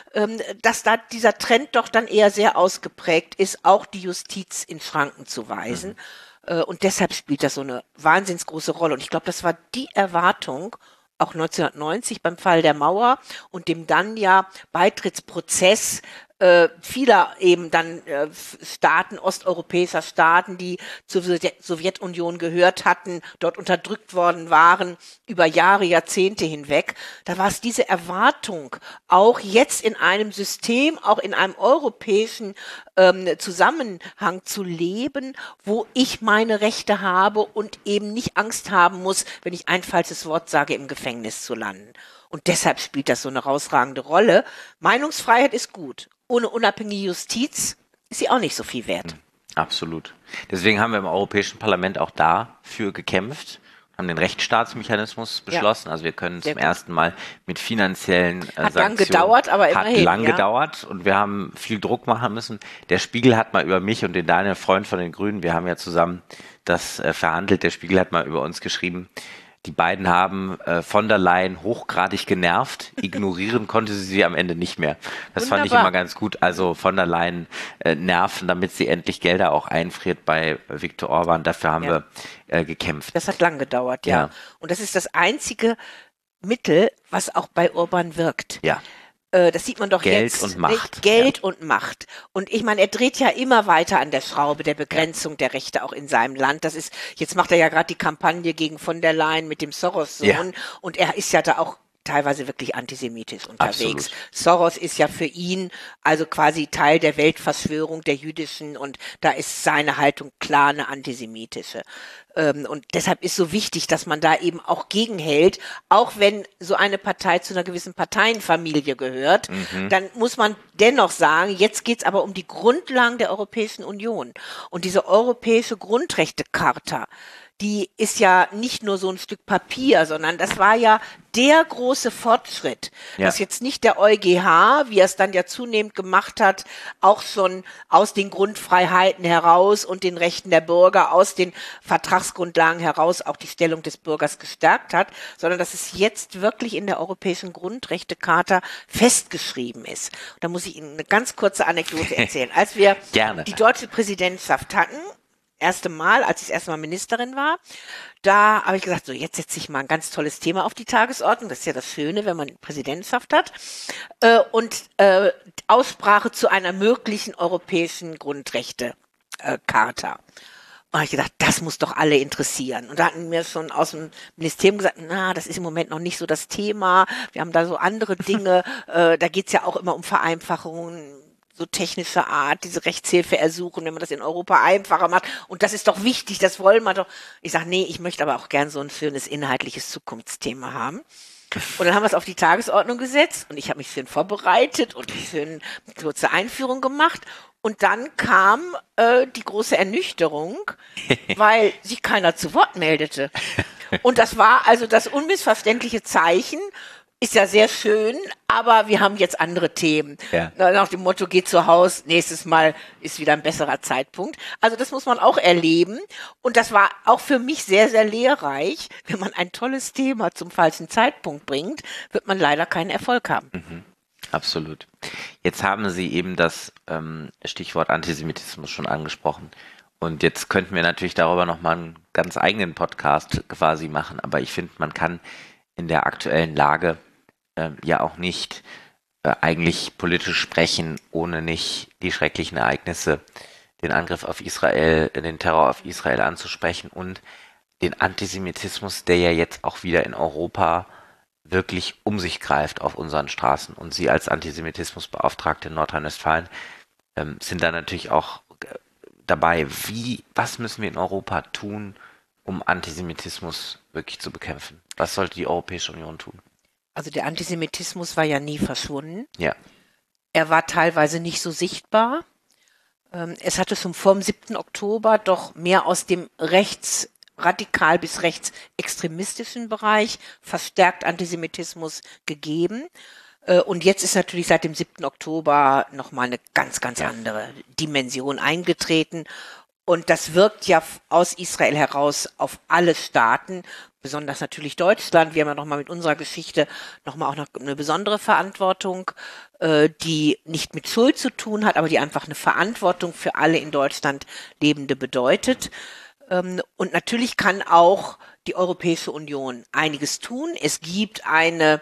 dass da dieser Trend doch dann eher sehr ausgeprägt ist, auch die Justiz in Schranken zu weisen. Und deshalb spielt das so eine wahnsinns große Rolle. Und ich glaube, das war die Erwartung, auch 1990 beim Fall der Mauer und dem dann ja Beitrittsprozess vieler eben dann Staaten, osteuropäischer Staaten, die zur Sowjetunion gehört hatten, dort unterdrückt worden waren, über Jahre, Jahrzehnte hinweg. Da war es diese Erwartung, auch jetzt in einem System, auch in einem europäischen Zusammenhang zu leben, wo ich meine Rechte habe und eben nicht Angst haben muss, wenn ich ein falsches Wort sage, im Gefängnis zu landen. Und deshalb spielt das so eine herausragende Rolle. Meinungsfreiheit ist gut. Ohne unabhängige Justiz ist sie auch nicht so viel wert. Absolut. Deswegen haben wir im Europäischen Parlament auch dafür gekämpft, haben den Rechtsstaatsmechanismus beschlossen. Also wir können zum ersten Mal mit finanziellen Hat Sanktionen. lang gedauert, aber immerhin. Hat lang ja. gedauert und wir haben viel Druck machen müssen. Der Spiegel hat mal über mich und den Daniel Freund von den Grünen, wir haben ja zusammen das verhandelt, der Spiegel hat mal über uns geschrieben, die beiden haben von der Leyen hochgradig genervt. Ignorieren konnte sie am Ende nicht mehr. Das fand ich immer ganz gut. Also von der Leyen nerven, damit sie endlich Gelder auch einfriert bei Viktor Orban. Dafür haben wir gekämpft. Das hat lang gedauert, ja. Und das ist das einzige Mittel, was auch bei Orban wirkt. Ja. Das sieht man doch Geld jetzt. Und Macht. Geld und Macht. Und ich meine, er dreht ja immer weiter an der Schraube der Begrenzung der Rechte auch in seinem Land. Das ist, jetzt macht er ja gerade die Kampagne gegen von der Leyen mit dem Soros-Sohn. Ja. Und er ist ja da auch teilweise wirklich antisemitisch unterwegs. Absolut. Soros ist ja für ihn also quasi Teil der Weltverschwörung der jüdischen und da ist seine Haltung klar eine antisemitische. Und deshalb ist so wichtig, dass man da eben auch gegenhält, auch wenn so eine Partei zu einer gewissen Parteienfamilie gehört, dann muss man dennoch sagen, jetzt geht's aber um die Grundlagen der Europäischen Union. Und diese europäische Grundrechtecharta, die ist ja nicht nur so ein Stück Papier, sondern das war ja der große Fortschritt, dass jetzt nicht der EuGH, wie er es dann ja zunehmend gemacht hat, auch schon aus den Grundfreiheiten heraus und den Rechten der Bürger, aus den Vertragsgrundlagen heraus auch die Stellung des Bürgers gestärkt hat, sondern dass es jetzt wirklich in der Europäischen Grundrechtecharta festgeschrieben ist. Da muss ich Ihnen eine ganz kurze Anekdote erzählen. Als wir die deutsche Präsidentschaft hatten, als ich das erste Mal Ministerin war, da habe ich gesagt, so jetzt setze ich mal ein ganz tolles Thema auf die Tagesordnung. Das ist ja das Schöne, wenn man die Präsidentschaft hat. Aussprache zu einer möglichen europäischen Grundrechtecharta. Und da habe ich gedacht, das muss doch alle interessieren. Und da hatten mir schon aus dem Ministerium gesagt, das ist im Moment noch nicht so das Thema. Wir haben da so andere Dinge. Da geht es ja auch immer um Vereinfachungen, so technische Art, diese Rechtshilfe ersuchen, wenn man das in Europa einfacher macht. Und das ist doch wichtig, das wollen wir doch. Ich sage, nee, ich möchte aber auch gern so ein schönes inhaltliches Zukunftsthema haben. Und dann haben wir es auf die Tagesordnung gesetzt und ich habe mich schön vorbereitet und schön eine kurze Einführung gemacht. Und dann kam die große Ernüchterung, weil sich keiner zu Wort meldete. Und das war also das unmissverständliche Zeichen, ist ja sehr schön, aber wir haben jetzt andere Themen. Ja. Nach dem Motto, geht zu Haus, nächstes Mal ist wieder ein besserer Zeitpunkt. Also das muss man auch erleben. Und das war auch für mich sehr, sehr lehrreich. Wenn man ein tolles Thema zum falschen Zeitpunkt bringt, wird man leider keinen Erfolg haben. Absolut. Jetzt haben Sie eben das Stichwort Antisemitismus schon angesprochen. Und jetzt könnten wir natürlich darüber nochmal einen ganz eigenen Podcast quasi machen. Aber ich finde, man kann in der aktuellen Lage ja auch nicht eigentlich politisch sprechen, ohne nicht die schrecklichen Ereignisse, den Angriff auf Israel, den Terror auf Israel anzusprechen und den Antisemitismus, der ja jetzt auch wieder in Europa wirklich um sich greift auf unseren Straßen. Und Sie als Antisemitismusbeauftragte in Nordrhein-Westfalen sind da natürlich auch dabei. Was müssen wir in Europa tun, um Antisemitismus wirklich zu bekämpfen? Was sollte die Europäische Union tun? Also der Antisemitismus war ja nie verschwunden. Ja. Er war teilweise nicht so sichtbar. Es hatte schon vor dem 7. Oktober doch mehr aus dem rechtsradikal bis rechtsextremistischen Bereich verstärkt Antisemitismus gegeben. Und jetzt ist natürlich seit dem 7. Oktober nochmal eine ganz, ganz andere Dimension eingetreten. Und das wirkt ja aus Israel heraus auf alle Staaten, besonders natürlich Deutschland. Wir haben ja nochmal mit unserer Geschichte nochmal auch noch eine besondere Verantwortung, die nicht mit Schuld zu tun hat, aber die einfach eine Verantwortung für alle in Deutschland Lebende bedeutet. Und natürlich kann auch die Europäische Union einiges tun. Es gibt eine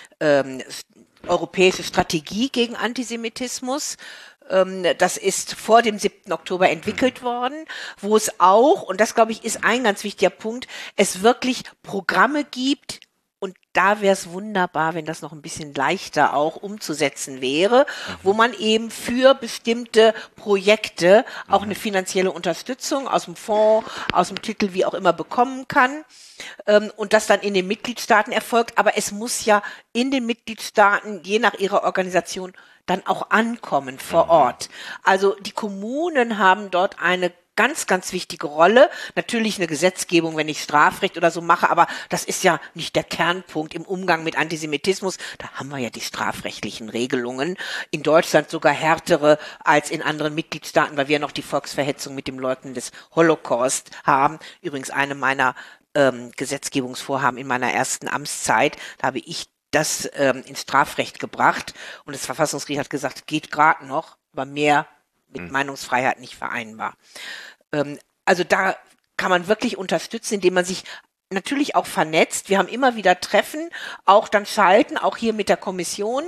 europäische Strategie gegen Antisemitismus. Das ist vor dem 7. Oktober entwickelt worden, wo es auch, und das glaube ich ist ein ganz wichtiger Punkt, es wirklich Programme gibt, und da wäre es wunderbar, wenn das noch ein bisschen leichter auch umzusetzen wäre, wo man eben für bestimmte Projekte auch eine finanzielle Unterstützung aus dem Fonds, aus dem Titel, wie auch immer, bekommen kann. Und das dann in den Mitgliedstaaten erfolgt. Aber es muss ja in den Mitgliedstaaten, je nach ihrer Organisation, dann auch ankommen vor Ort. Also die Kommunen haben dort eine ganz, ganz wichtige Rolle. Natürlich eine Gesetzgebung, wenn ich Strafrecht oder so mache, aber das ist ja nicht der Kernpunkt im Umgang mit Antisemitismus. Da haben wir ja die strafrechtlichen Regelungen. In Deutschland sogar härtere als in anderen Mitgliedstaaten, weil wir noch die Volksverhetzung mit dem Leugnen des Holocaust haben. Übrigens eine meiner Gesetzgebungsvorhaben in meiner ersten Amtszeit. Da habe ich das ins Strafrecht gebracht und das Verfassungsgericht hat gesagt, geht gerade noch, aber mehr mit Meinungsfreiheit nicht vereinbar. Also da kann man wirklich unterstützen, indem man sich natürlich auch vernetzt. Wir haben immer wieder Treffen, auch dann schalten, auch hier mit der Kommission,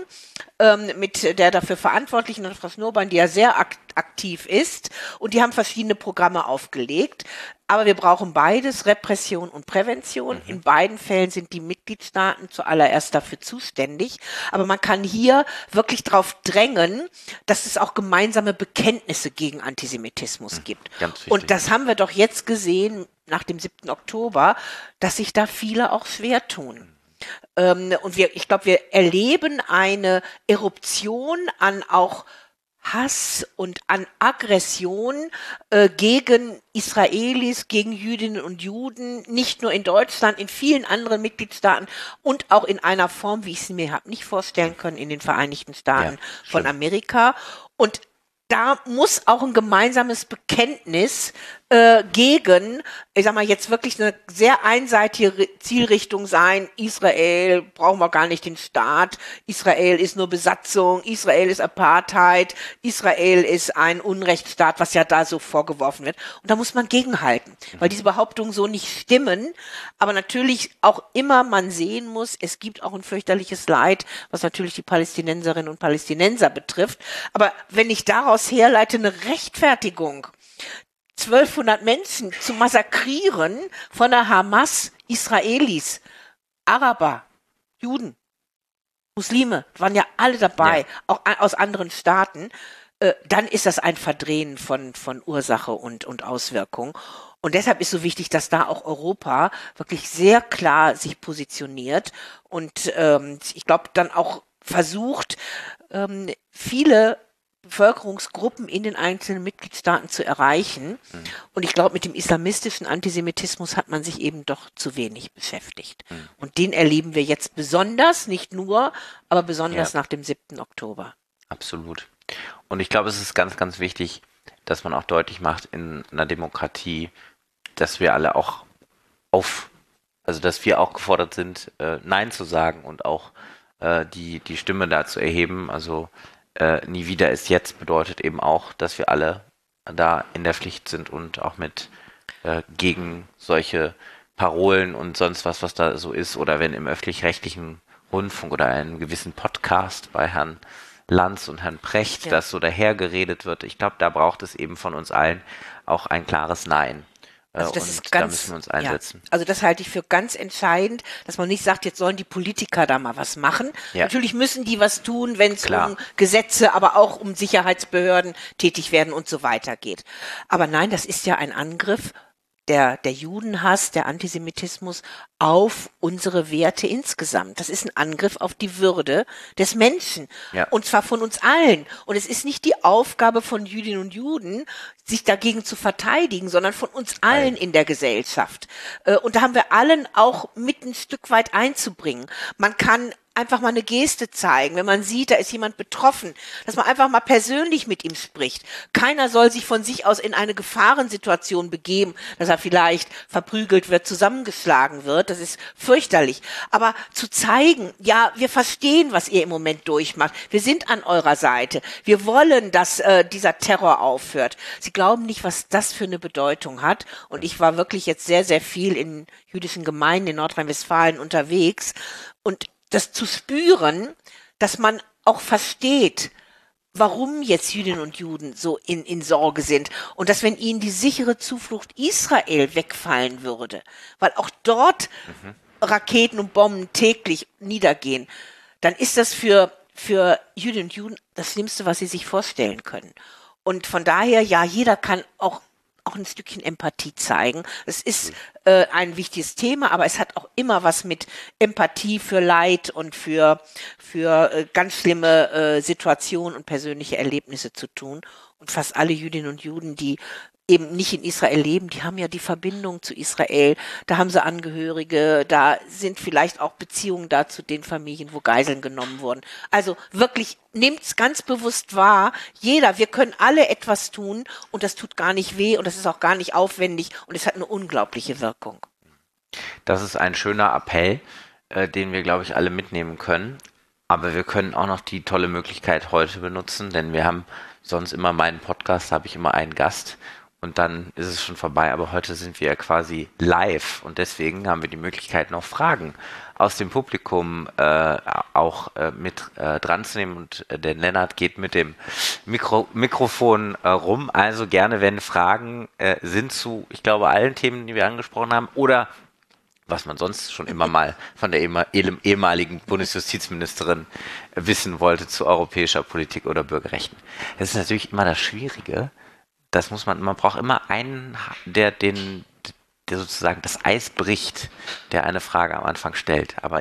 mit der dafür Verantwortlichen, Frau Schnurbein, die ja sehr aktiv ist. Und die haben verschiedene Programme aufgelegt. Aber wir brauchen beides, Repression und Prävention. In beiden Fällen sind die Mitgliedstaaten zuallererst dafür zuständig. Aber man kann hier wirklich darauf drängen, dass es auch gemeinsame Bekenntnisse gegen Antisemitismus gibt. Und das haben wir doch jetzt gesehen nach dem 7. Oktober, dass sich da viele auch schwer tun. Und ich glaube, wir erleben eine Eruption an auch Hass und an Aggression gegen Israelis, gegen Jüdinnen und Juden, nicht nur in Deutschland, in vielen anderen Mitgliedstaaten und auch in einer Form, wie ich es mir habe nicht vorstellen können, in den Vereinigten Staaten von Amerika. Und da muss auch ein gemeinsames Bekenntnis gegen, ich sag mal, jetzt wirklich eine sehr einseitige Zielrichtung sein. Israel, brauchen wir gar nicht den Staat. Israel ist nur Besatzung. Israel ist Apartheid. Israel ist ein Unrechtsstaat, was ja da so vorgeworfen wird. Und da muss man gegenhalten, weil diese Behauptungen so nicht stimmen. Aber natürlich auch immer man sehen muss, es gibt auch ein fürchterliches Leid, was natürlich die Palästinenserinnen und Palästinenser betrifft. Aber wenn ich daraus herleite, eine Rechtfertigung, 1200 Menschen zu massakrieren von der Hamas, Israelis, Araber, Juden, Muslime, waren ja alle dabei, auch aus anderen Staaten, dann ist das ein Verdrehen von Ursache und Auswirkung. Und deshalb ist so wichtig, dass da auch Europa wirklich sehr klar sich positioniert und ich glaube dann auch versucht, viele Bevölkerungsgruppen in den einzelnen Mitgliedstaaten zu erreichen. Und ich glaube, mit dem islamistischen Antisemitismus hat man sich eben doch zu wenig beschäftigt. Und den erleben wir jetzt besonders, nicht nur, aber besonders nach dem 7. Oktober. Absolut. Und ich glaube, es ist ganz, ganz wichtig, dass man auch deutlich macht in einer Demokratie, dass wir alle auch also dass wir auch gefordert sind, Nein zu sagen und auch die Stimme da zu erheben. Also nie wieder ist jetzt bedeutet eben auch, dass wir alle da in der Pflicht sind und auch mit gegen solche Parolen und sonst was da so ist, oder wenn im öffentlich-rechtlichen Rundfunk oder einem gewissen Podcast bei Herrn Lanz und Herrn Precht das so dahergeredet wird. Ich glaube, da braucht es eben von uns allen auch ein klares Nein. Also das und ist ganz, da müssen wir uns einsetzen. Also das halte ich für ganz entscheidend, dass man nicht sagt, jetzt sollen die Politiker da mal was machen. Natürlich müssen die was tun, wenn es um Gesetze, aber auch um Sicherheitsbehörden tätig werden und so weiter geht. Aber nein, das ist ja ein Angriff, der Judenhass, der Antisemitismus auf unsere Werte insgesamt. Das ist ein Angriff auf die Würde des Menschen. Und zwar von uns allen. Und es ist nicht die Aufgabe von Jüdinnen und Juden, sich dagegen zu verteidigen, sondern von uns allen in der Gesellschaft. Und da haben wir allen auch mit ein Stück weit einzubringen. Man kann einfach mal eine Geste zeigen, wenn man sieht, da ist jemand betroffen, dass man einfach mal persönlich mit ihm spricht. Keiner soll sich von sich aus in eine Gefahrensituation begeben, dass er vielleicht verprügelt wird, zusammengeschlagen wird. Das ist fürchterlich. Aber zu zeigen, ja, wir verstehen, was ihr im Moment durchmacht. Wir sind an eurer Seite. Wir wollen, dass dieser Terror aufhört. Sie glauben nicht, was das für eine Bedeutung hat. Und ich war wirklich jetzt sehr, sehr viel in jüdischen Gemeinden in Nordrhein-Westfalen unterwegs. Und das zu spüren, dass man auch versteht, warum jetzt Jüdinnen und Juden so in Sorge sind und dass, wenn ihnen die sichere Zuflucht Israel wegfallen würde, weil auch dort Raketen und Bomben täglich niedergehen, dann ist das für Jüdinnen und Juden das Schlimmste, was sie sich vorstellen können. Und von daher, ja, jeder kann auch ein Stückchen Empathie zeigen. Es ist ein wichtiges Thema, aber es hat auch immer was mit Empathie für Leid und für ganz schlimme Situationen und persönliche Erlebnisse zu tun. Und fast alle Jüdinnen und Juden, die eben nicht in Israel leben, die haben ja die Verbindung zu Israel, da haben sie Angehörige, da sind vielleicht auch Beziehungen da zu den Familien, wo Geiseln genommen wurden. Also wirklich, nehmt's ganz bewusst wahr, wir können alle etwas tun und das tut gar nicht weh und das ist auch gar nicht aufwendig und es hat eine unglaubliche Wirkung. Das ist ein schöner Appell, den wir, glaube ich, alle mitnehmen können. Aber wir können auch noch die tolle Möglichkeit heute benutzen, denn wir haben sonst immer meinen Podcast, da habe ich immer einen Gast. Und dann ist es schon vorbei, aber heute sind wir ja quasi live und deswegen haben wir die Möglichkeit, noch Fragen aus dem Publikum auch mit dran zu nehmen und der Lennart geht mit dem Mikrofon rum, also gerne, wenn Fragen sind zu, ich glaube, allen Themen, die wir angesprochen haben oder was man sonst schon immer mal von der ehemaligen Bundesjustizministerin wissen wollte zu europäischer Politik oder Bürgerrechten. Das ist natürlich immer das Schwierige. Man braucht immer einen, der sozusagen das Eis bricht, der eine Frage am Anfang stellt. Aber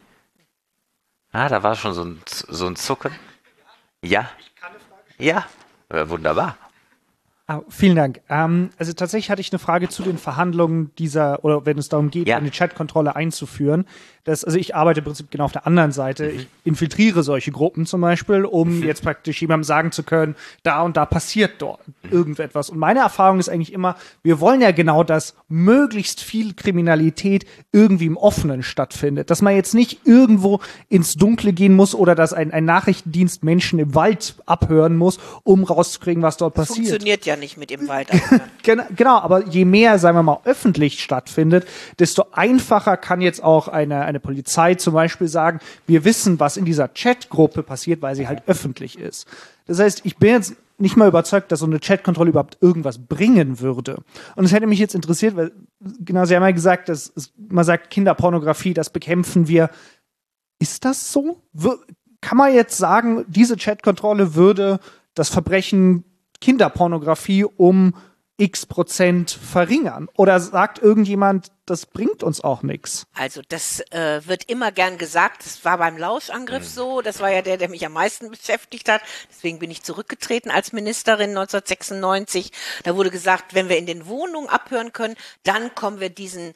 da war schon so ein Zucken. Ja? Ja, wunderbar. Vielen Dank. Also tatsächlich hatte ich eine Frage zu den Verhandlungen oder wenn es darum geht, eine Chatkontrolle einzuführen. Also ich arbeite im Prinzip genau auf der anderen Seite. Ich infiltriere solche Gruppen zum Beispiel, um jetzt praktisch jemandem sagen zu können, da und da passiert dort irgendetwas. Und meine Erfahrung ist eigentlich immer, wir wollen ja genau, dass möglichst viel Kriminalität irgendwie im Offenen stattfindet. Dass man jetzt nicht irgendwo ins Dunkle gehen muss oder dass ein Nachrichtendienst Menschen im Wald abhören muss, um rauszukriegen, was dort passiert. Funktioniert ja nicht mit im Wald. Genau, aber je mehr, sagen wir mal, öffentlich stattfindet, desto einfacher kann jetzt auch eine Polizei zum Beispiel sagen, wir wissen, was in dieser Chatgruppe passiert, weil sie halt öffentlich ist. Das heißt, ich bin jetzt nicht mal überzeugt, dass so eine Chatkontrolle überhaupt irgendwas bringen würde. Und es hätte mich jetzt interessiert, weil, genau, Sie haben ja gesagt, man sagt Kinderpornografie, das bekämpfen wir. Ist das so? Kann man jetzt sagen, diese Chatkontrolle würde das Verbrechen Kinderpornografie um X% verringern? Oder sagt irgendjemand, das bringt uns auch nichts? Also das wird immer gern gesagt, das war beim Lauschangriff so, das war ja der mich am meisten beschäftigt hat, deswegen bin ich zurückgetreten als Ministerin 1996. Da wurde gesagt, wenn wir in den Wohnungen abhören können, dann kommen wir diesen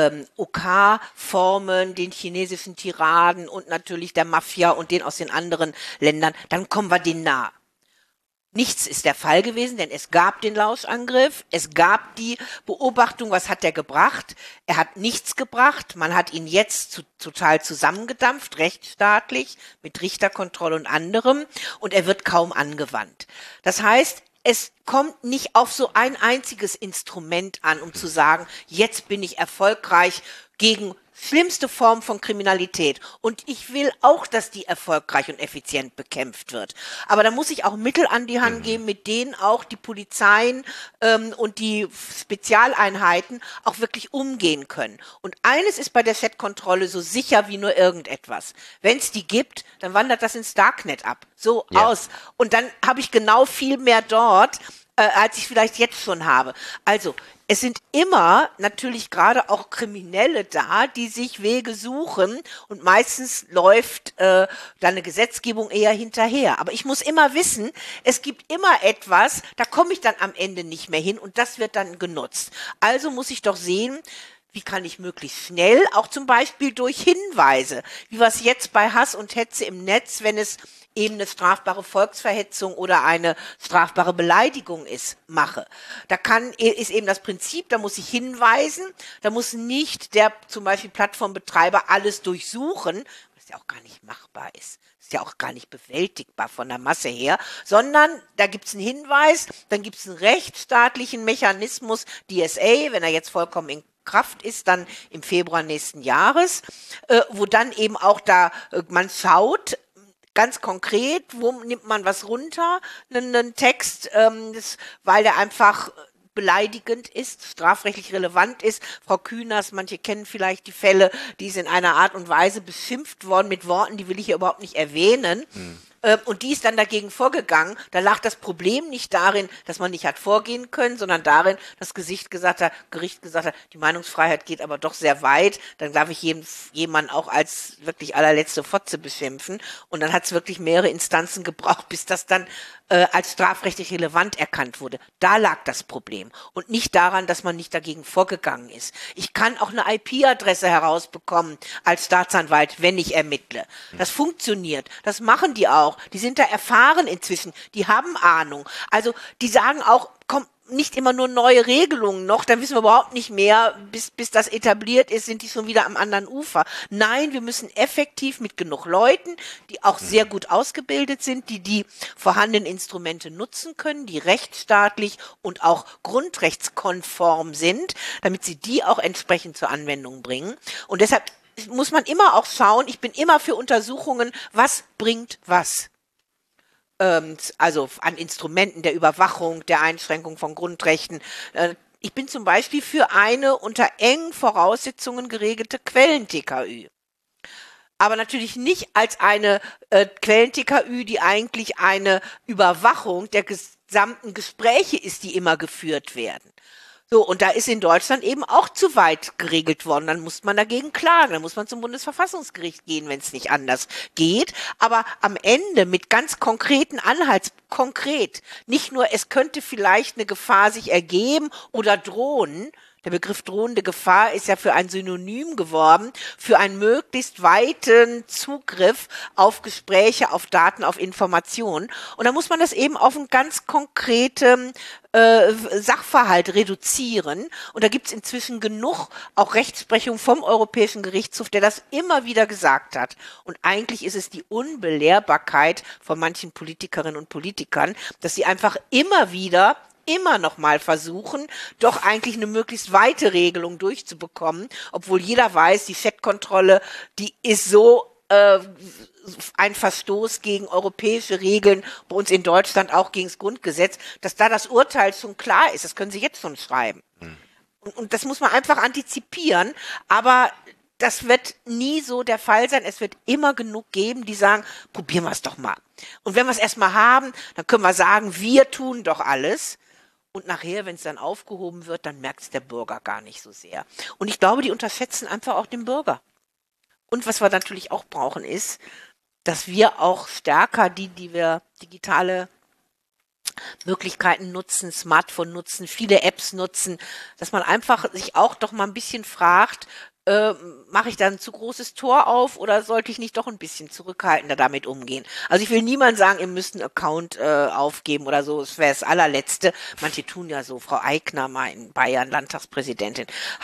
OK-Formen, den chinesischen Tiraden und natürlich der Mafia und den aus den anderen Ländern, dann kommen wir denen nah. Nichts ist der Fall gewesen, denn es gab den Lauschangriff, es gab die Beobachtung, was hat der gebracht? Er hat nichts gebracht, man hat ihn jetzt total zusammengedampft, rechtsstaatlich, mit Richterkontrolle und anderem, und er wird kaum angewandt. Das heißt, es kommt nicht auf so ein einziges Instrument an, um zu sagen, jetzt bin ich erfolgreich gegen schlimmste Form von Kriminalität. Und ich will auch, dass die erfolgreich und effizient bekämpft wird. Aber da muss ich auch Mittel an die Hand geben, mit denen auch die Polizeien und die Spezialeinheiten auch wirklich umgehen können. Und eines ist bei der Chatkontrolle so sicher wie nur irgendetwas. Wenn es die gibt, dann wandert das ins Darknet ab. So aus. Und dann habe ich genau viel mehr dort, als ich vielleicht jetzt schon habe. Also, es sind immer natürlich gerade auch Kriminelle da, die sich Wege suchen und meistens läuft da eine Gesetzgebung eher hinterher. Aber ich muss immer wissen, es gibt immer etwas, da komme ich dann am Ende nicht mehr hin und das wird dann genutzt. Also muss ich doch sehen, wie kann ich möglichst schnell, auch zum Beispiel durch Hinweise, wie wir es jetzt bei Hass und Hetze im Netz, wenn es eben eine strafbare Volksverhetzung oder eine strafbare Beleidigung ist, mache. Ist eben das Prinzip, da muss ich hinweisen, da muss nicht der zum Beispiel Plattformbetreiber alles durchsuchen, was ja auch gar nicht machbar ist. Ist ja auch gar nicht bewältigbar von der Masse her, sondern da gibt es einen Hinweis, dann gibt es einen rechtsstaatlichen Mechanismus, DSA, wenn er jetzt vollkommen in Kraft ist, dann im Februar nächsten Jahres, wo dann eben auch man schaut, ganz konkret, wo nimmt man was runter, einen Text, weil der einfach beleidigend ist, strafrechtlich relevant ist. Frau Künast, manche kennen vielleicht die Fälle, die ist in einer Art und Weise beschimpft worden mit Worten, die will ich hier überhaupt nicht erwähnen. Und die ist dann dagegen vorgegangen. Da lag das Problem nicht darin, dass man nicht hat vorgehen können, sondern darin, dass das Gericht gesagt hat, die Meinungsfreiheit geht aber doch sehr weit. Dann darf ich jemanden auch als wirklich allerletzte Fotze beschimpfen. Und dann hat es wirklich mehrere Instanzen gebraucht, bis das dann als strafrechtlich relevant erkannt wurde. Da lag das Problem. Und nicht daran, dass man nicht dagegen vorgegangen ist. Ich kann auch eine IP-Adresse herausbekommen als Staatsanwalt, wenn ich ermittle. Das funktioniert. Das machen die auch. Die sind da erfahren inzwischen. Die haben Ahnung. Also die sagen auch, komm, nicht immer nur neue Regelungen noch, dann wissen wir überhaupt nicht mehr, bis das etabliert ist, sind die schon wieder am anderen Ufer. Nein, wir müssen effektiv mit genug Leuten, die auch sehr gut ausgebildet sind, die vorhandenen Instrumente nutzen können, die rechtsstaatlich und auch grundrechtskonform sind, damit sie die auch entsprechend zur Anwendung bringen. Und deshalb muss man immer auch schauen, ich bin immer für Untersuchungen, was bringt was. Also an Instrumenten der Überwachung, der Einschränkung von Grundrechten. Ich bin zum Beispiel für eine unter engen Voraussetzungen geregelte Quellen-TKÜ. Aber natürlich nicht als eine Quellen-TKÜ, die eigentlich eine Überwachung der gesamten Gespräche ist, die immer geführt werden. So, und da ist in Deutschland eben auch zu weit geregelt worden. Dann muss man dagegen klagen. Dann muss man zum Bundesverfassungsgericht gehen, wenn es nicht anders geht. Aber am Ende mit ganz konkreten konkret. Nicht nur, es könnte vielleicht eine Gefahr sich ergeben oder drohen. Der Begriff drohende Gefahr ist ja für ein Synonym geworden, für einen möglichst weiten Zugriff auf Gespräche, auf Daten, auf Informationen. Und da muss man das eben auf einen ganz konkreten Sachverhalt reduzieren. Und da gibt es inzwischen genug auch Rechtsprechung vom Europäischen Gerichtshof, der das immer wieder gesagt hat. Und eigentlich ist es die Unbelehrbarkeit von manchen Politikerinnen und Politikern, dass sie einfach immer noch mal versuchen, doch eigentlich eine möglichst weite Regelung durchzubekommen, obwohl jeder weiß, die Chat-Kontrolle, die ist so ein Verstoß gegen europäische Regeln, bei uns in Deutschland auch gegen das Grundgesetz, dass da das Urteil schon klar ist. Das können Sie jetzt schon schreiben. Und das muss man einfach antizipieren, aber das wird nie so der Fall sein. Es wird immer genug geben, die sagen, probieren wir es doch mal. Und wenn wir es erstmal haben, dann können wir sagen, wir tun doch alles. Und nachher, wenn es dann aufgehoben wird, dann merkt es der Bürger gar nicht so sehr. Und ich glaube, die unterschätzen einfach auch den Bürger. Und was wir natürlich auch brauchen, ist, dass wir auch stärker die wir digitale Möglichkeiten nutzen, Smartphone nutzen, viele Apps nutzen, dass man einfach sich auch doch mal ein bisschen fragt, mache ich da ein zu großes Tor auf oder sollte ich nicht doch ein bisschen zurückhaltender damit umgehen? Also ich will niemand sagen, ihr müsst einen Account aufgeben oder so, das wäre das allerletzte. Manche tun ja so. Frau Aigner, mal in Bayern, Landtagspräsidentin,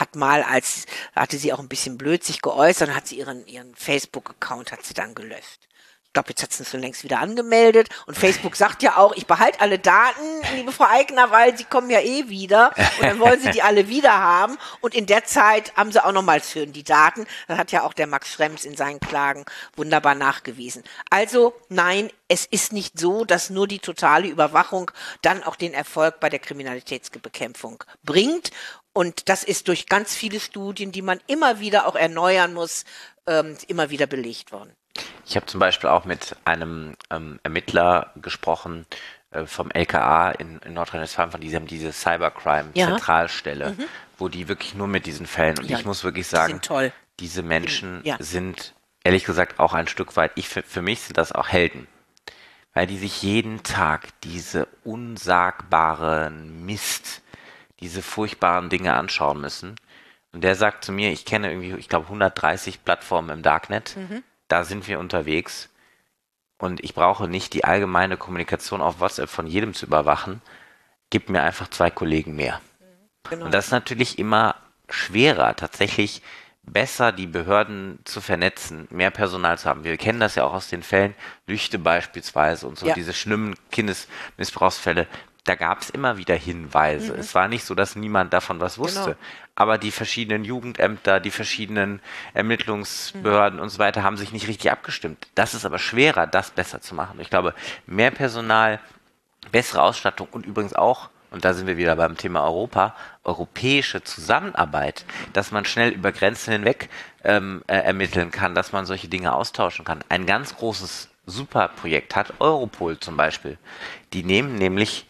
hatte sie auch ein bisschen blöd sich geäußert und hat sie ihren Facebook-Account hat sie dann gelöscht. Ich glaube, jetzt hat sie es schon längst wieder angemeldet und Facebook sagt ja auch, ich behalte alle Daten, liebe Frau Aigner, weil sie kommen ja eh wieder und dann wollen sie die alle wieder haben und in der Zeit haben sie auch nochmal schön die Daten. Das hat ja auch der Max Schrems in seinen Klagen wunderbar nachgewiesen. Also nein, es ist nicht so, dass nur die totale Überwachung dann auch den Erfolg bei der Kriminalitätsbekämpfung bringt und das ist durch ganz viele Studien, die man immer wieder auch erneuern muss, immer wieder belegt worden. Ich habe zum Beispiel auch mit einem Ermittler gesprochen vom LKA in Nordrhein-Westfalen, von diese Cybercrime-Zentralstelle, wo die wirklich nur mit diesen Fällen, und ich muss wirklich sagen, diese Menschen sind ehrlich gesagt auch ein Stück weit, für mich sind das auch Helden, weil die sich jeden Tag diese unsagbaren Mist, diese furchtbaren Dinge anschauen müssen. Und der sagt zu mir, ich kenne irgendwie, ich glaube, 130 Plattformen im Darknet. Da sind wir unterwegs. Und ich brauche nicht die allgemeine Kommunikation auf WhatsApp von jedem zu überwachen. Gib mir einfach 2 Kollegen mehr. Genau. Und das ist natürlich immer schwerer, tatsächlich besser die Behörden zu vernetzen, mehr Personal zu haben. Wir kennen das ja auch aus den Fällen, Lüchte beispielsweise und so, Ja. diese schlimmen Kindesmissbrauchsfälle. Da gab es immer wieder Hinweise. Es war nicht so, dass niemand davon was wusste. Genau. Aber die verschiedenen Jugendämter, die verschiedenen Ermittlungsbehörden und so weiter haben sich nicht richtig abgestimmt. Das ist aber schwerer, das besser zu machen. Ich glaube, mehr Personal, bessere Ausstattung und übrigens auch, und da sind wir wieder beim Thema Europa, europäische Zusammenarbeit, dass man schnell über Grenzen hinweg ermitteln kann, dass man solche Dinge austauschen kann. Ein ganz großes Superprojekt hat Europol zum Beispiel. Die nehmen nämlich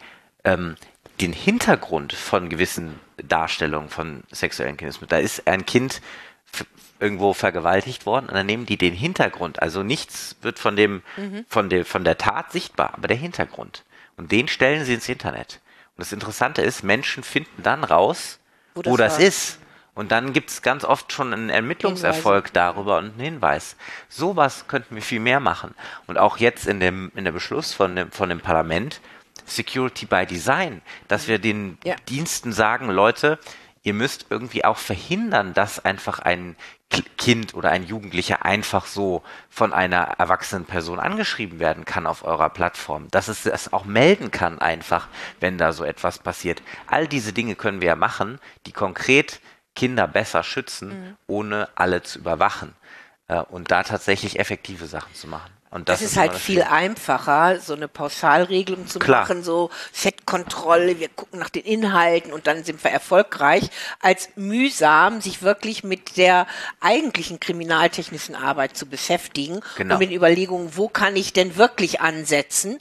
den Hintergrund von gewissen Darstellungen von sexuellen Kindesmissbrauch. Da ist ein Kind irgendwo vergewaltigt worden und dann nehmen die den Hintergrund. Also nichts wird von der Tat sichtbar, aber der Hintergrund. Und den stellen sie ins Internet. Und das Interessante ist, Menschen finden dann raus, wo das ist. Und dann gibt es ganz oft schon einen Ermittlungserfolg darüber und einen Hinweis. Sowas könnten wir viel mehr machen. Und auch jetzt in der Beschluss von dem Parlament, Security by Design, dass wir den Diensten sagen, Leute, ihr müsst irgendwie auch verhindern, dass einfach ein Kind oder ein Jugendlicher einfach so von einer erwachsenen Person angeschrieben werden kann auf eurer Plattform. Dass es das auch melden kann einfach, wenn da so etwas passiert. All diese Dinge können wir ja machen, die konkret Kinder besser schützen, ohne alle zu überwachen. Und da tatsächlich effektive Sachen zu machen. Und das ist halt viel einfacher, so eine Pauschalregelung zu machen, so Chatkontrolle, wir gucken nach den Inhalten und dann sind wir erfolgreich, als mühsam, sich wirklich mit der eigentlichen kriminaltechnischen Arbeit zu beschäftigen und mit den Überlegungen, wo kann ich denn wirklich ansetzen?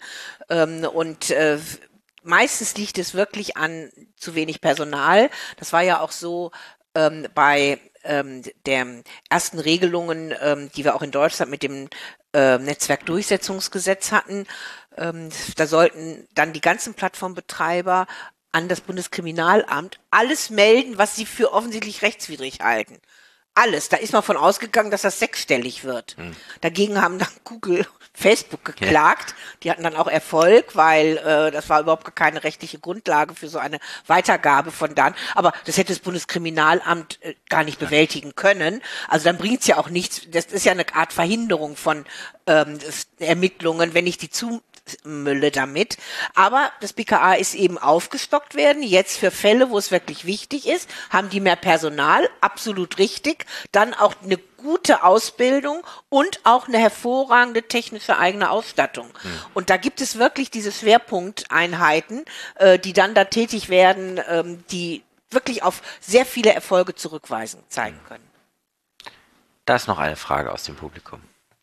Meistens liegt es wirklich an zu wenig Personal. Das war ja auch so bei der ersten Regelungen, die wir auch in Deutschland mit dem Netzwerkdurchsetzungsgesetz hatten. Da sollten dann die ganzen Plattformbetreiber an das Bundeskriminalamt alles melden, was sie für offensichtlich rechtswidrig halten. Alles. Da ist man von ausgegangen, dass das sechsstellig wird. Dagegen haben dann Google, Facebook geklagt. Die hatten dann auch Erfolg, weil das war überhaupt keine rechtliche Grundlage für so eine Weitergabe von Daten. Aber das hätte das Bundeskriminalamt gar nicht bewältigen können. Also dann bringt's ja auch nichts. Das ist ja eine Art Verhinderung von Ermittlungen, wenn ich die Mülle damit. Aber das BKA ist eben aufgestockt werden. Jetzt für Fälle, wo es wirklich wichtig ist, haben die mehr Personal, absolut richtig. Dann auch eine gute Ausbildung und auch eine hervorragende technische eigene Ausstattung. Und da gibt es wirklich diese Schwerpunkteinheiten, die dann da tätig werden, die wirklich auf sehr viele Erfolge zurückweisen zeigen können. Da ist noch eine Frage aus dem Publikum.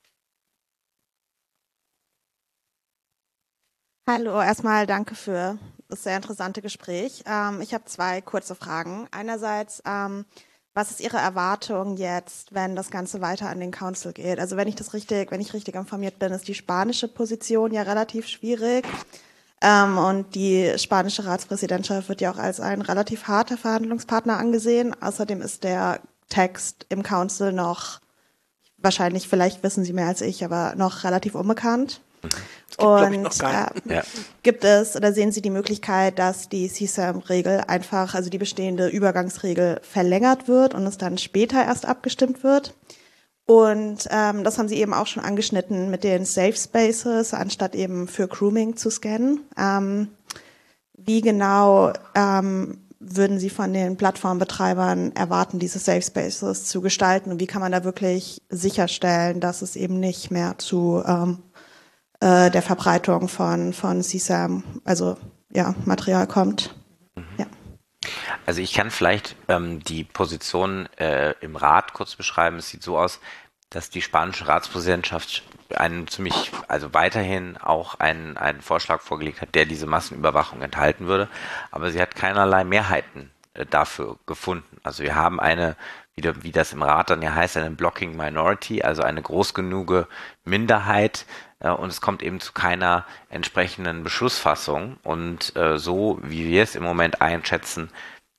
Hallo, erstmal danke für das sehr interessante Gespräch. Ich habe 2 kurze Fragen. Einerseits, was ist Ihre Erwartung jetzt, wenn das Ganze weiter an den Council geht? Also wenn ich richtig informiert bin, ist die spanische Position ja relativ schwierig. Und die spanische Ratspräsidentschaft wird ja auch als ein relativ harter Verhandlungspartner angesehen. Außerdem ist der Text im Council noch, wahrscheinlich, vielleicht wissen Sie mehr als ich, aber noch relativ unbekannt. Und gibt es oder sehen Sie die Möglichkeit, dass die CSAM-Regel einfach, also die bestehende Übergangsregel verlängert wird und es dann später erst abgestimmt wird? Und das haben Sie eben auch schon angeschnitten mit den Safe Spaces, anstatt eben für Grooming zu scannen. Wie genau würden Sie von den Plattformbetreibern erwarten, diese Safe Spaces zu gestalten? Und wie kann man da wirklich sicherstellen, dass es eben nicht mehr zu der Verbreitung von CSAM, also Material kommt? Ja. Also ich kann vielleicht die Position im Rat kurz beschreiben. Es sieht so aus, dass die spanische Ratspräsidentschaft weiterhin auch einen Vorschlag vorgelegt hat, der diese Massenüberwachung enthalten würde. Aber sie hat keinerlei Mehrheiten dafür gefunden. Also wir haben wie das im Rat dann ja heißt, eine Blocking Minority, also eine groß genug Minderheit, und es kommt eben zu keiner entsprechenden Beschlussfassung. Und so, wie wir es im Moment einschätzen,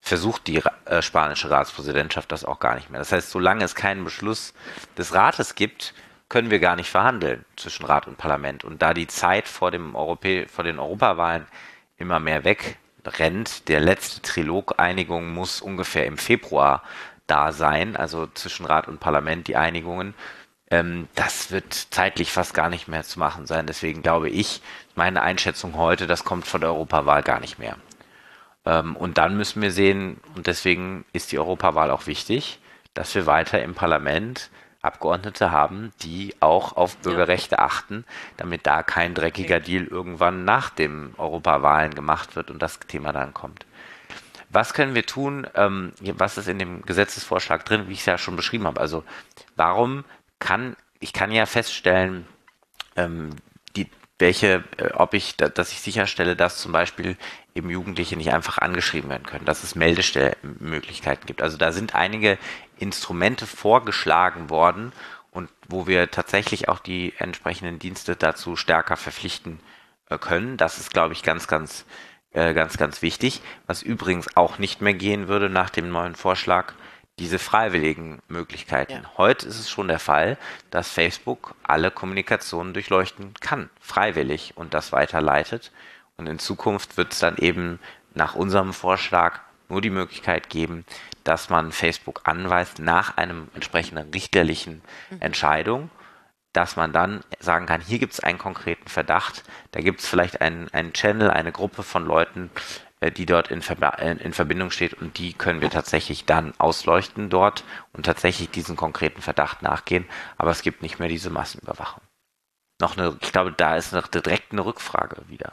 versucht die spanische Ratspräsidentschaft das auch gar nicht mehr. Das heißt, solange es keinen Beschluss des Rates gibt, können wir gar nicht verhandeln zwischen Rat und Parlament. Und da die Zeit vor den Europawahlen immer mehr wegrennt, der letzte Trilog-Einigung muss ungefähr im Februar da sein, also zwischen Rat und Parlament die Einigungen. Das wird zeitlich fast gar nicht mehr zu machen sein. Deswegen glaube ich, meine Einschätzung heute, das kommt von der Europawahl gar nicht mehr. Und dann müssen wir sehen, und deswegen ist die Europawahl auch wichtig, dass wir weiter im Parlament Abgeordnete haben, die auch auf Bürgerrechte achten, damit da kein dreckiger Deal irgendwann nach den Europawahlen gemacht wird und das Thema dann kommt. Was können wir tun? Was ist in dem Gesetzesvorschlag drin, wie ich es ja schon beschrieben habe? Also ich kann ja feststellen, dass ich sicherstelle, dass zum Beispiel eben Jugendliche nicht einfach angeschrieben werden können, dass es Meldestellmöglichkeiten gibt. Also da sind einige Instrumente vorgeschlagen worden und wo wir tatsächlich auch die entsprechenden Dienste dazu stärker verpflichten können. Das ist, glaube ich, ganz wichtig. Was übrigens auch nicht mehr gehen würde nach dem neuen Vorschlag, diese freiwilligen Möglichkeiten. Ja. Heute ist es schon der Fall, dass Facebook alle Kommunikationen durchleuchten kann, freiwillig, und das weiterleitet. Und in Zukunft wird es dann eben nach unserem Vorschlag nur die Möglichkeit geben, dass man Facebook anweist nach einem entsprechenden richterlichen Entscheidung, dass man dann sagen kann, hier gibt es einen konkreten Verdacht, da gibt es vielleicht einen Channel, eine Gruppe von Leuten, die dort in Verbindung steht, und die können wir tatsächlich dann ausleuchten dort und tatsächlich diesen konkreten Verdacht nachgehen, aber es gibt nicht mehr diese Massenüberwachung. Ich glaube, da ist noch direkt eine Rückfrage wieder.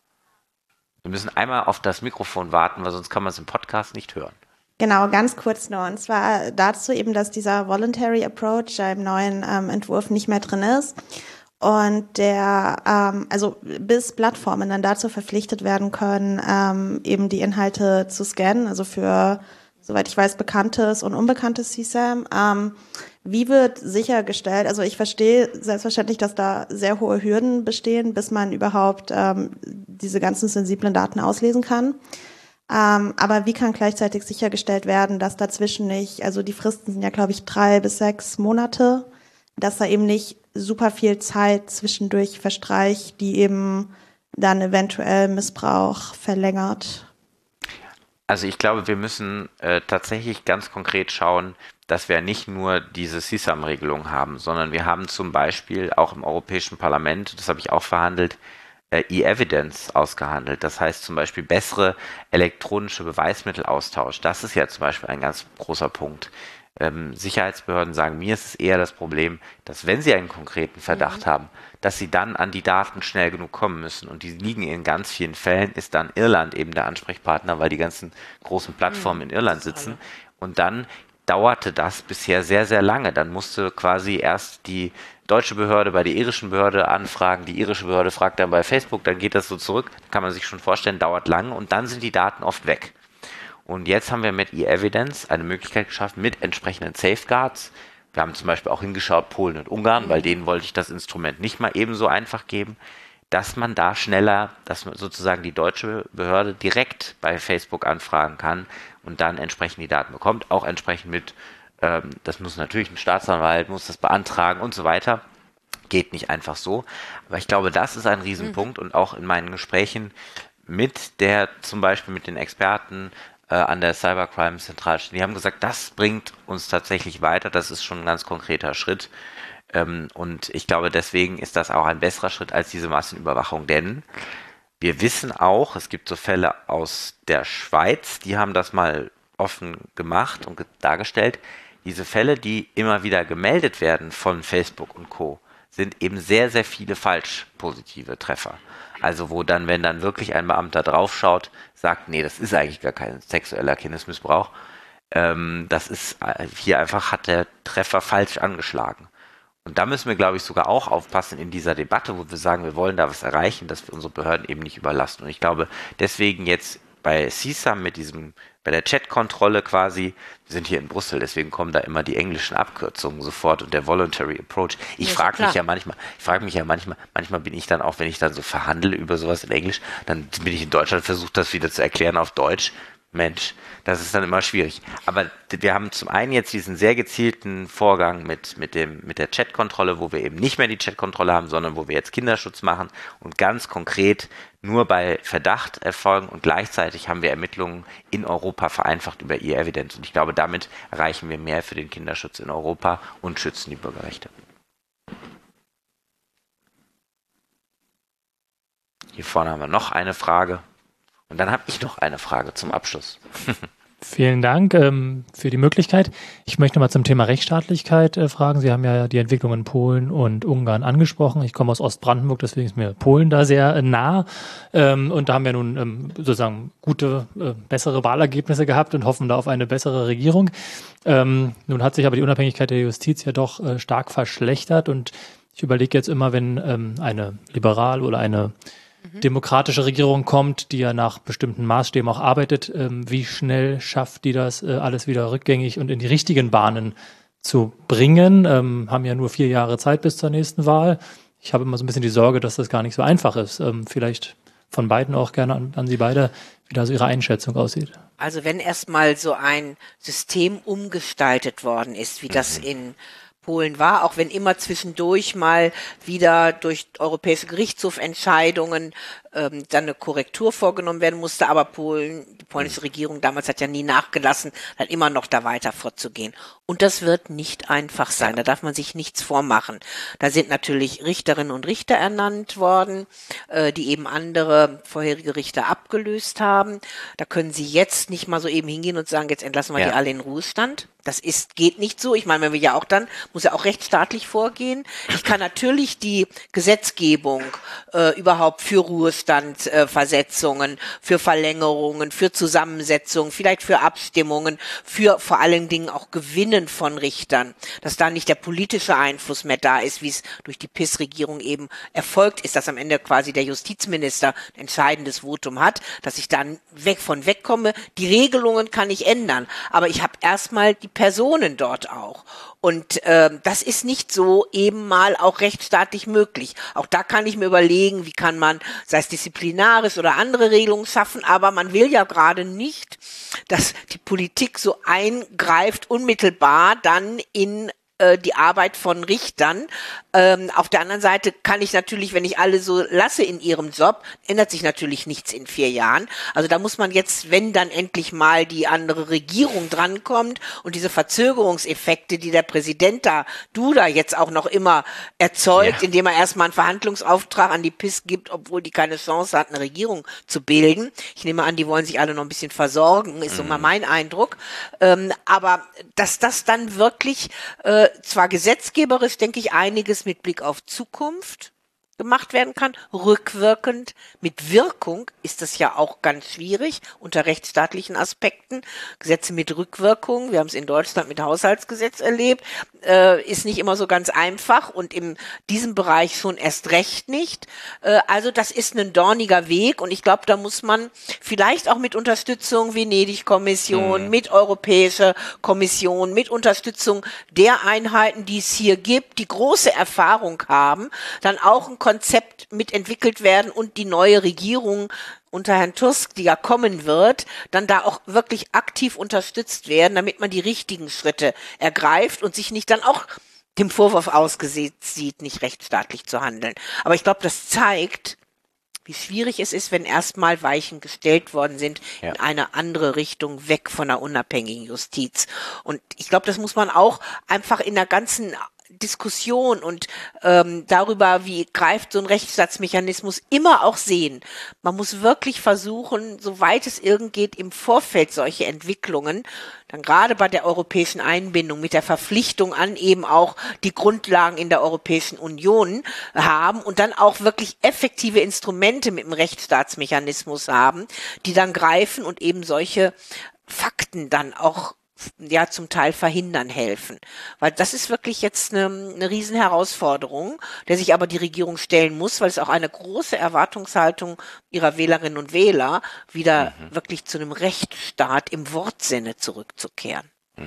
Wir müssen einmal auf das Mikrofon warten, weil sonst kann man es im Podcast nicht hören. Genau, ganz kurz nur. Und zwar dazu eben, dass dieser Voluntary Approach im neuen Entwurf nicht mehr drin ist. Und also bis Plattformen dann dazu verpflichtet werden können, eben die Inhalte zu scannen, also für, soweit ich weiß, bekanntes und unbekanntes CSAM. Wie wird sichergestellt, also ich verstehe selbstverständlich, dass da sehr hohe Hürden bestehen, bis man überhaupt diese ganzen sensiblen Daten auslesen kann. Aber wie kann gleichzeitig sichergestellt werden, dass dazwischen nicht, also die Fristen sind ja, glaube ich, 3 bis 6 Monate, dass da eben nicht super viel Zeit zwischendurch verstreicht, die eben dann eventuell Missbrauch verlängert? Also ich glaube, wir müssen tatsächlich ganz konkret schauen, dass wir nicht nur diese CSAM-Regelung haben, sondern wir haben zum Beispiel auch im Europäischen Parlament, das habe ich auch verhandelt, E-Evidence ausgehandelt. Das heißt zum Beispiel bessere elektronische Beweismittelaustausch. Das ist ja zum Beispiel ein ganz großer Punkt. Sicherheitsbehörden sagen, mir ist es eher das Problem, dass wenn sie einen konkreten Verdacht haben, dass sie dann an die Daten schnell genug kommen müssen. Und die liegen in ganz vielen Fällen, ist dann Irland eben der Ansprechpartner, weil die ganzen großen Plattformen in Irland sitzen. Und dann dauerte das bisher sehr, sehr lange. Dann musste quasi erst die deutsche Behörde bei der irischen Behörde anfragen, die irische Behörde fragt dann bei Facebook, dann geht das so zurück, kann man sich schon vorstellen, dauert lang und dann sind die Daten oft weg. Und jetzt haben wir mit E-Evidence eine Möglichkeit geschaffen mit entsprechenden Safeguards. Wir haben zum Beispiel auch hingeschaut, Polen und Ungarn, weil denen wollte ich das Instrument nicht mal ebenso einfach geben, dass man da schneller, dass man sozusagen die deutsche Behörde direkt bei Facebook anfragen kann und dann entsprechend die Daten bekommt, auch entsprechend mit, das muss natürlich ein Staatsanwalt, muss das beantragen und so weiter. Geht nicht einfach so. Aber ich glaube, das ist ein Riesenpunkt und auch in meinen Gesprächen zum Beispiel mit den Experten an der Cybercrime-Zentralstelle, die haben gesagt, das bringt uns tatsächlich weiter, das ist schon ein ganz konkreter Schritt. Und ich glaube, deswegen ist das auch ein besserer Schritt als diese Massenüberwachung, denn wir wissen auch, es gibt so Fälle aus der Schweiz, die haben das mal offen gemacht und dargestellt, diese Fälle, die immer wieder gemeldet werden von Facebook und Co., sind eben sehr, sehr viele falsch positive Treffer. Also wo dann, wenn dann wirklich ein Beamter draufschaut, sagt, nee, das ist eigentlich gar kein sexueller Kindesmissbrauch, das ist hier einfach, hat der Treffer falsch angeschlagen. Und da müssen wir, glaube ich, sogar auch aufpassen in dieser Debatte, wo wir sagen, wir wollen da was erreichen, dass wir unsere Behörden eben nicht überlasten. Und ich glaube, deswegen jetzt bei CSAM bei der Chat-Kontrolle quasi, wir sind hier in Brüssel, deswegen kommen da immer die englischen Abkürzungen sofort und der Voluntary Approach. Ich frage mich ja manchmal bin ich dann auch, wenn ich dann so verhandle über sowas in Englisch, dann bin ich in Deutschland, versuche das wieder zu erklären auf Deutsch. Mensch, das ist dann immer schwierig. Aber wir haben zum einen jetzt diesen sehr gezielten Vorgang mit der Chatkontrolle, wo wir eben nicht mehr die Chatkontrolle haben, sondern wo wir jetzt Kinderschutz machen und ganz konkret nur bei Verdacht erfolgen, und gleichzeitig haben wir Ermittlungen in Europa vereinfacht über E-Evidence. Und ich glaube, damit erreichen wir mehr für den Kinderschutz in Europa und schützen die Bürgerrechte. Hier vorne haben wir noch eine Frage. Und dann habe ich noch eine Frage zum Abschluss. Vielen Dank für die Möglichkeit. Ich möchte mal zum Thema Rechtsstaatlichkeit fragen. Sie haben ja die Entwicklung in Polen und Ungarn angesprochen. Ich komme aus Ostbrandenburg, deswegen ist mir Polen da sehr nah. Und da haben wir nun sozusagen gute, bessere Wahlergebnisse gehabt und hoffen da auf eine bessere Regierung. Nun hat sich aber die Unabhängigkeit der Justiz ja doch stark verschlechtert. Und ich überlege jetzt immer, wenn eine liberal oder eine demokratische Regierung kommt, die ja nach bestimmten Maßstäben auch arbeitet, wie schnell schafft die das, alles wieder rückgängig und in die richtigen Bahnen zu bringen? Haben ja nur 4 Jahre Zeit bis zur nächsten Wahl. Ich habe immer so ein bisschen die Sorge, dass das gar nicht so einfach ist. Vielleicht von beiden auch gerne an Sie beide, wie da so Ihre Einschätzung aussieht. Also wenn erstmal so ein System umgestaltet worden ist, wie das in Polen war, auch wenn immer zwischendurch mal wieder durch Europäische Gerichtshofentscheidungen dann eine Korrektur vorgenommen werden musste, aber die polnische Regierung damals hat ja nie nachgelassen, dann immer noch da weiter vorzugehen. Und das wird nicht einfach sein, da darf man sich nichts vormachen. Da sind natürlich Richterinnen und Richter ernannt worden, die eben andere vorherige Richter abgelöst haben. Da können sie jetzt nicht mal so eben hingehen und sagen, jetzt entlassen wir die alle in Ruhestand. Das geht nicht so. Ich meine, wenn wir ja auch dann, muss ja auch rechtsstaatlich vorgehen. Ich kann natürlich die Gesetzgebung überhaupt für Ruhestandsversetzungen, für Verlängerungen, für Zusammensetzungen, vielleicht für Abstimmungen, für vor allen Dingen auch Gewinnen von Richtern, dass da nicht der politische Einfluss mehr da ist, wie es durch die PiS-Regierung eben erfolgt ist, dass am Ende quasi der Justizminister ein entscheidendes Votum hat, dass ich dann wegkomme. Die Regelungen kann ich ändern, aber ich habe erstmal die Personen dort auch. Und das ist nicht so eben mal auch rechtsstaatlich möglich. Auch da kann ich mir überlegen, wie kann man, sei es disziplinarisch oder andere Regelungen schaffen, aber man will ja gerade nicht, dass die Politik so eingreift, unmittelbar dann in die Arbeit von Richtern. Auf der anderen Seite kann ich natürlich, wenn ich alle so lasse in ihrem Job, ändert sich natürlich nichts in 4 Jahren. Also da muss man jetzt, wenn dann endlich mal die andere Regierung drankommt und diese Verzögerungseffekte, die der Präsident Duda jetzt auch noch immer erzeugt, indem er erstmal einen Verhandlungsauftrag an die PiS gibt, obwohl die keine Chance hat, eine Regierung zu bilden. Ich nehme an, die wollen sich alle noch ein bisschen versorgen, ist so mal mein Eindruck. Aber dass das dann wirklich zwar gesetzgeberisch, denke ich, einiges mit Blick auf Zukunft gemacht werden kann, rückwirkend. Mit Wirkung ist das ja auch ganz schwierig unter rechtsstaatlichen Aspekten. Gesetze mit Rückwirkung, wir haben es in Deutschland mit Haushaltsgesetz erlebt, ist nicht immer so ganz einfach und in diesem Bereich schon erst recht nicht. Also das ist ein dorniger Weg und ich glaube, da muss man vielleicht auch mit Unterstützung Venedig-Kommission, mit Europäischer Kommission, mit Unterstützung der Einheiten, die es hier gibt, die große Erfahrung haben, dann auch ein Konzept mitentwickelt werden und die neue Regierung unter Herrn Tusk, die ja kommen wird, dann da auch wirklich aktiv unterstützt werden, damit man die richtigen Schritte ergreift und sich nicht dann auch dem Vorwurf ausgesetzt sieht, nicht rechtsstaatlich zu handeln. Aber ich glaube, das zeigt, wie schwierig es ist, wenn erstmal Weichen gestellt worden sind in eine andere Richtung, weg von einer unabhängigen Justiz. Und ich glaube, das muss man auch einfach in der ganzen Diskussion und darüber, wie greift so ein Rechtsstaatsmechanismus, immer auch sehen. Man muss wirklich versuchen, soweit es irgend geht, im Vorfeld solche Entwicklungen, dann gerade bei der europäischen Einbindung mit der Verpflichtung an eben auch die Grundlagen in der Europäischen Union haben und dann auch wirklich effektive Instrumente mit dem Rechtsstaatsmechanismus haben, die dann greifen und eben solche Fakten dann auch zum Teil verhindern helfen. Weil das ist wirklich jetzt eine Riesenherausforderung, der sich aber die Regierung stellen muss, weil es auch eine große Erwartungshaltung ihrer Wählerinnen und Wähler, wieder wirklich zu einem Rechtsstaat im Wortsinne zurückzukehren.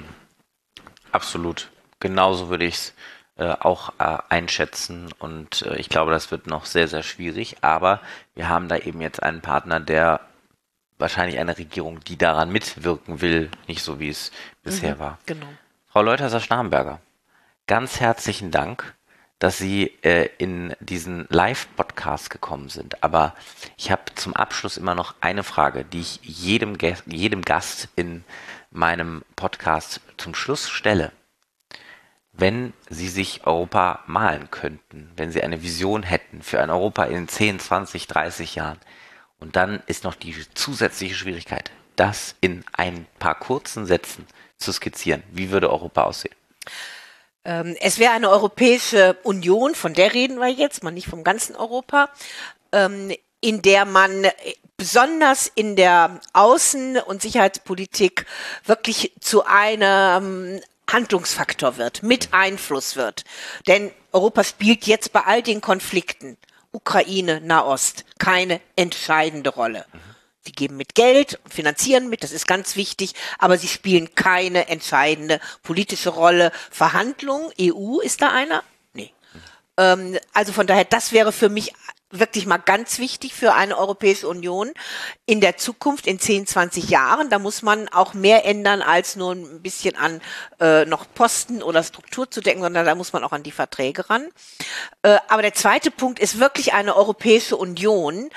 Absolut. Genauso würde ich es auch einschätzen und ich glaube, das wird noch sehr, sehr schwierig, aber wir haben da eben jetzt einen Partner, der wahrscheinlich eine Regierung, die daran mitwirken will, nicht so wie es bisher war. Genau. Frau Leutherer-Schnarrenberger, ganz herzlichen Dank, dass Sie in diesen Live-Podcast gekommen sind. Aber ich habe zum Abschluss immer noch eine Frage, die ich jedem Gast in meinem Podcast zum Schluss stelle. Wenn Sie sich Europa malen könnten, wenn Sie eine Vision hätten für ein Europa in 10, 20, 30 Jahren, und dann ist noch die zusätzliche Schwierigkeit, das in ein paar kurzen Sätzen zu skizzieren. Wie würde Europa aussehen? Es wäre eine Europäische Union, von der reden wir jetzt, mal nicht vom ganzen Europa, in der man besonders in der Außen- und Sicherheitspolitik wirklich zu einem Handlungsfaktor wird, mit Einfluss wird. Denn Europa spielt jetzt bei all den Konflikten, Ukraine, Nahost, keine entscheidende Rolle. Sie geben mit Geld, finanzieren mit, das ist ganz wichtig, aber sie spielen keine entscheidende politische Rolle. Verhandlungen, EU, ist da einer? Nee. Also von daher, das wäre für mich wirklich mal ganz wichtig für eine Europäische Union in der Zukunft, in 10, 20 Jahren. Da muss man auch mehr ändern, als nur ein bisschen an noch Posten oder Struktur zu denken, sondern da muss man auch an die Verträge ran. Aber der zweite Punkt ist wirklich eine Europäische Union,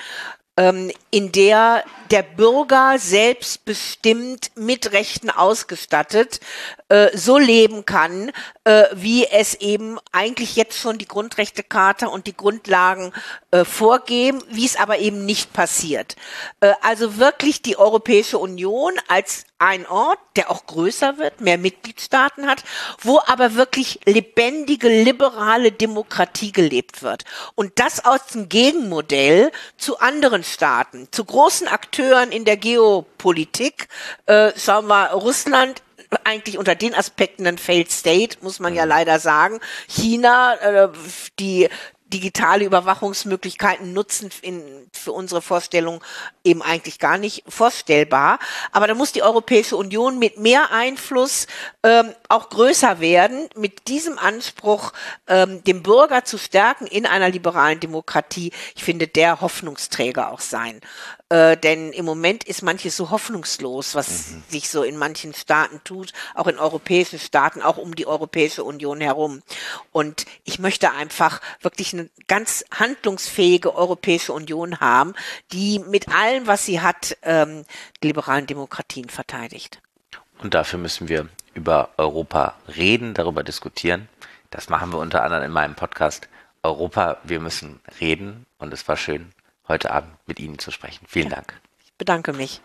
in der der Bürger selbstbestimmt mit Rechten ausgestattet so leben kann, wie es eben eigentlich jetzt schon die Grundrechtecharta und die Grundlagen vorgeben, wie es aber eben nicht passiert. Also wirklich die Europäische Union als ein Ort, der auch größer wird, mehr Mitgliedstaaten hat, wo aber wirklich lebendige, liberale Demokratie gelebt wird. Und das aus dem Gegenmodell zu anderen Staaten, zu großen Akteuren in der Geopolitik. Schauen wir Russland, eigentlich unter den Aspekten ein Failed State, muss man ja leider sagen. China, die digitale Überwachungsmöglichkeiten nutzen für unsere Vorstellung eben eigentlich gar nicht vorstellbar. Aber da muss die Europäische Union mit mehr Einfluss auch größer werden, mit diesem Anspruch, den Bürger zu stärken in einer liberalen Demokratie. Ich finde, der Hoffnungsträger auch sein. Denn im Moment ist manches so hoffnungslos, was sich so in manchen Staaten tut, auch in europäischen Staaten, auch um die Europäische Union herum. Und ich möchte einfach wirklich eine ganz handlungsfähige Europäische Union haben, die mit allem, was sie hat, die liberalen Demokratien verteidigt. Und dafür müssen wir über Europa reden, darüber diskutieren. Das machen wir unter anderem in meinem Podcast Europa, wir müssen reden. Und es war schön, heute Abend mit Ihnen zu sprechen. Vielen Dank. Ich bedanke mich.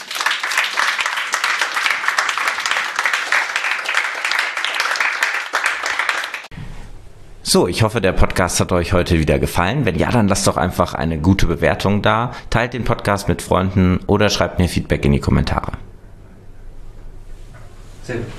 So, ich hoffe, der Podcast hat euch heute wieder gefallen. Wenn ja, dann lasst doch einfach eine gute Bewertung da, teilt den Podcast mit Freunden oder schreibt mir Feedback in die Kommentare. Sehr gut.